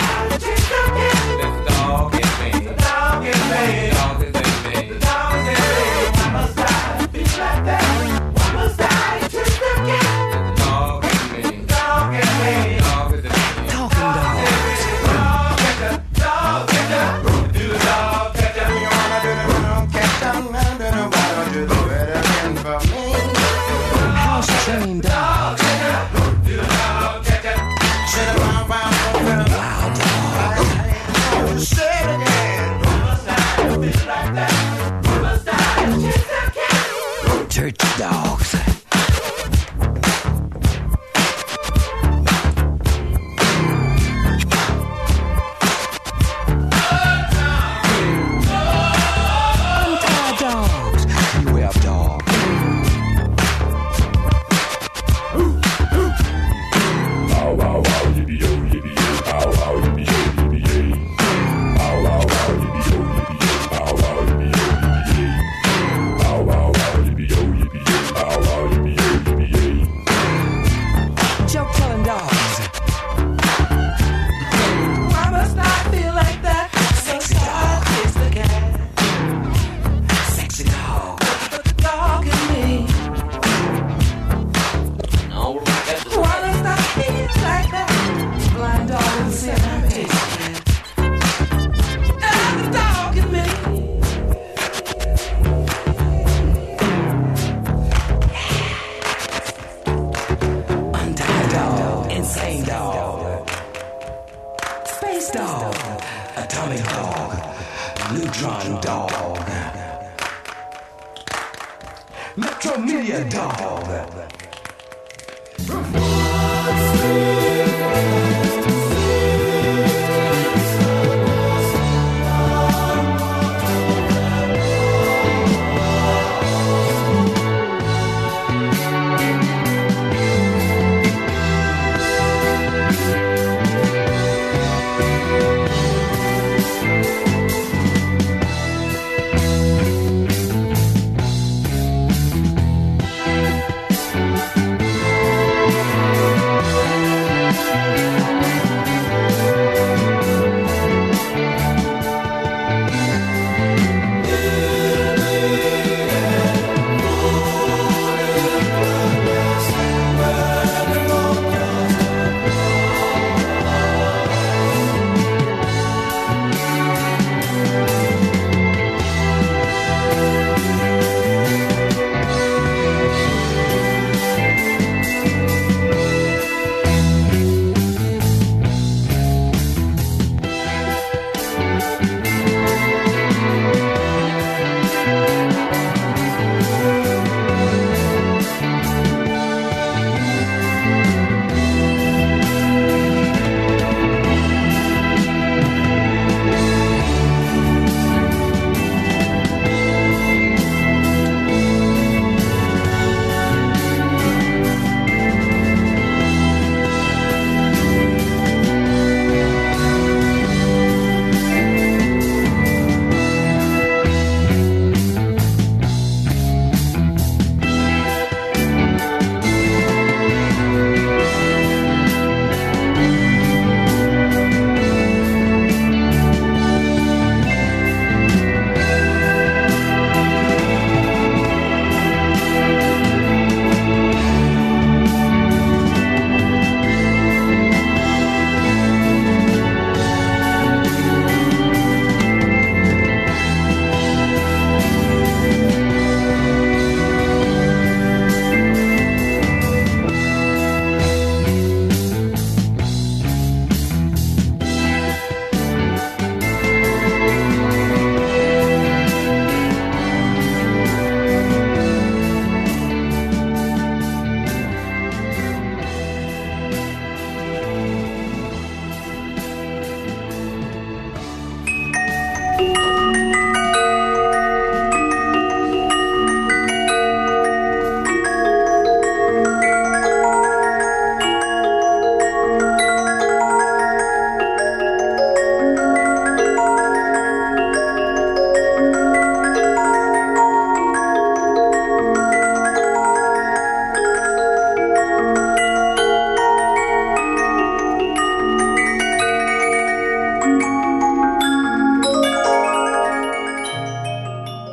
O: Church dogs. Metro Media Dog.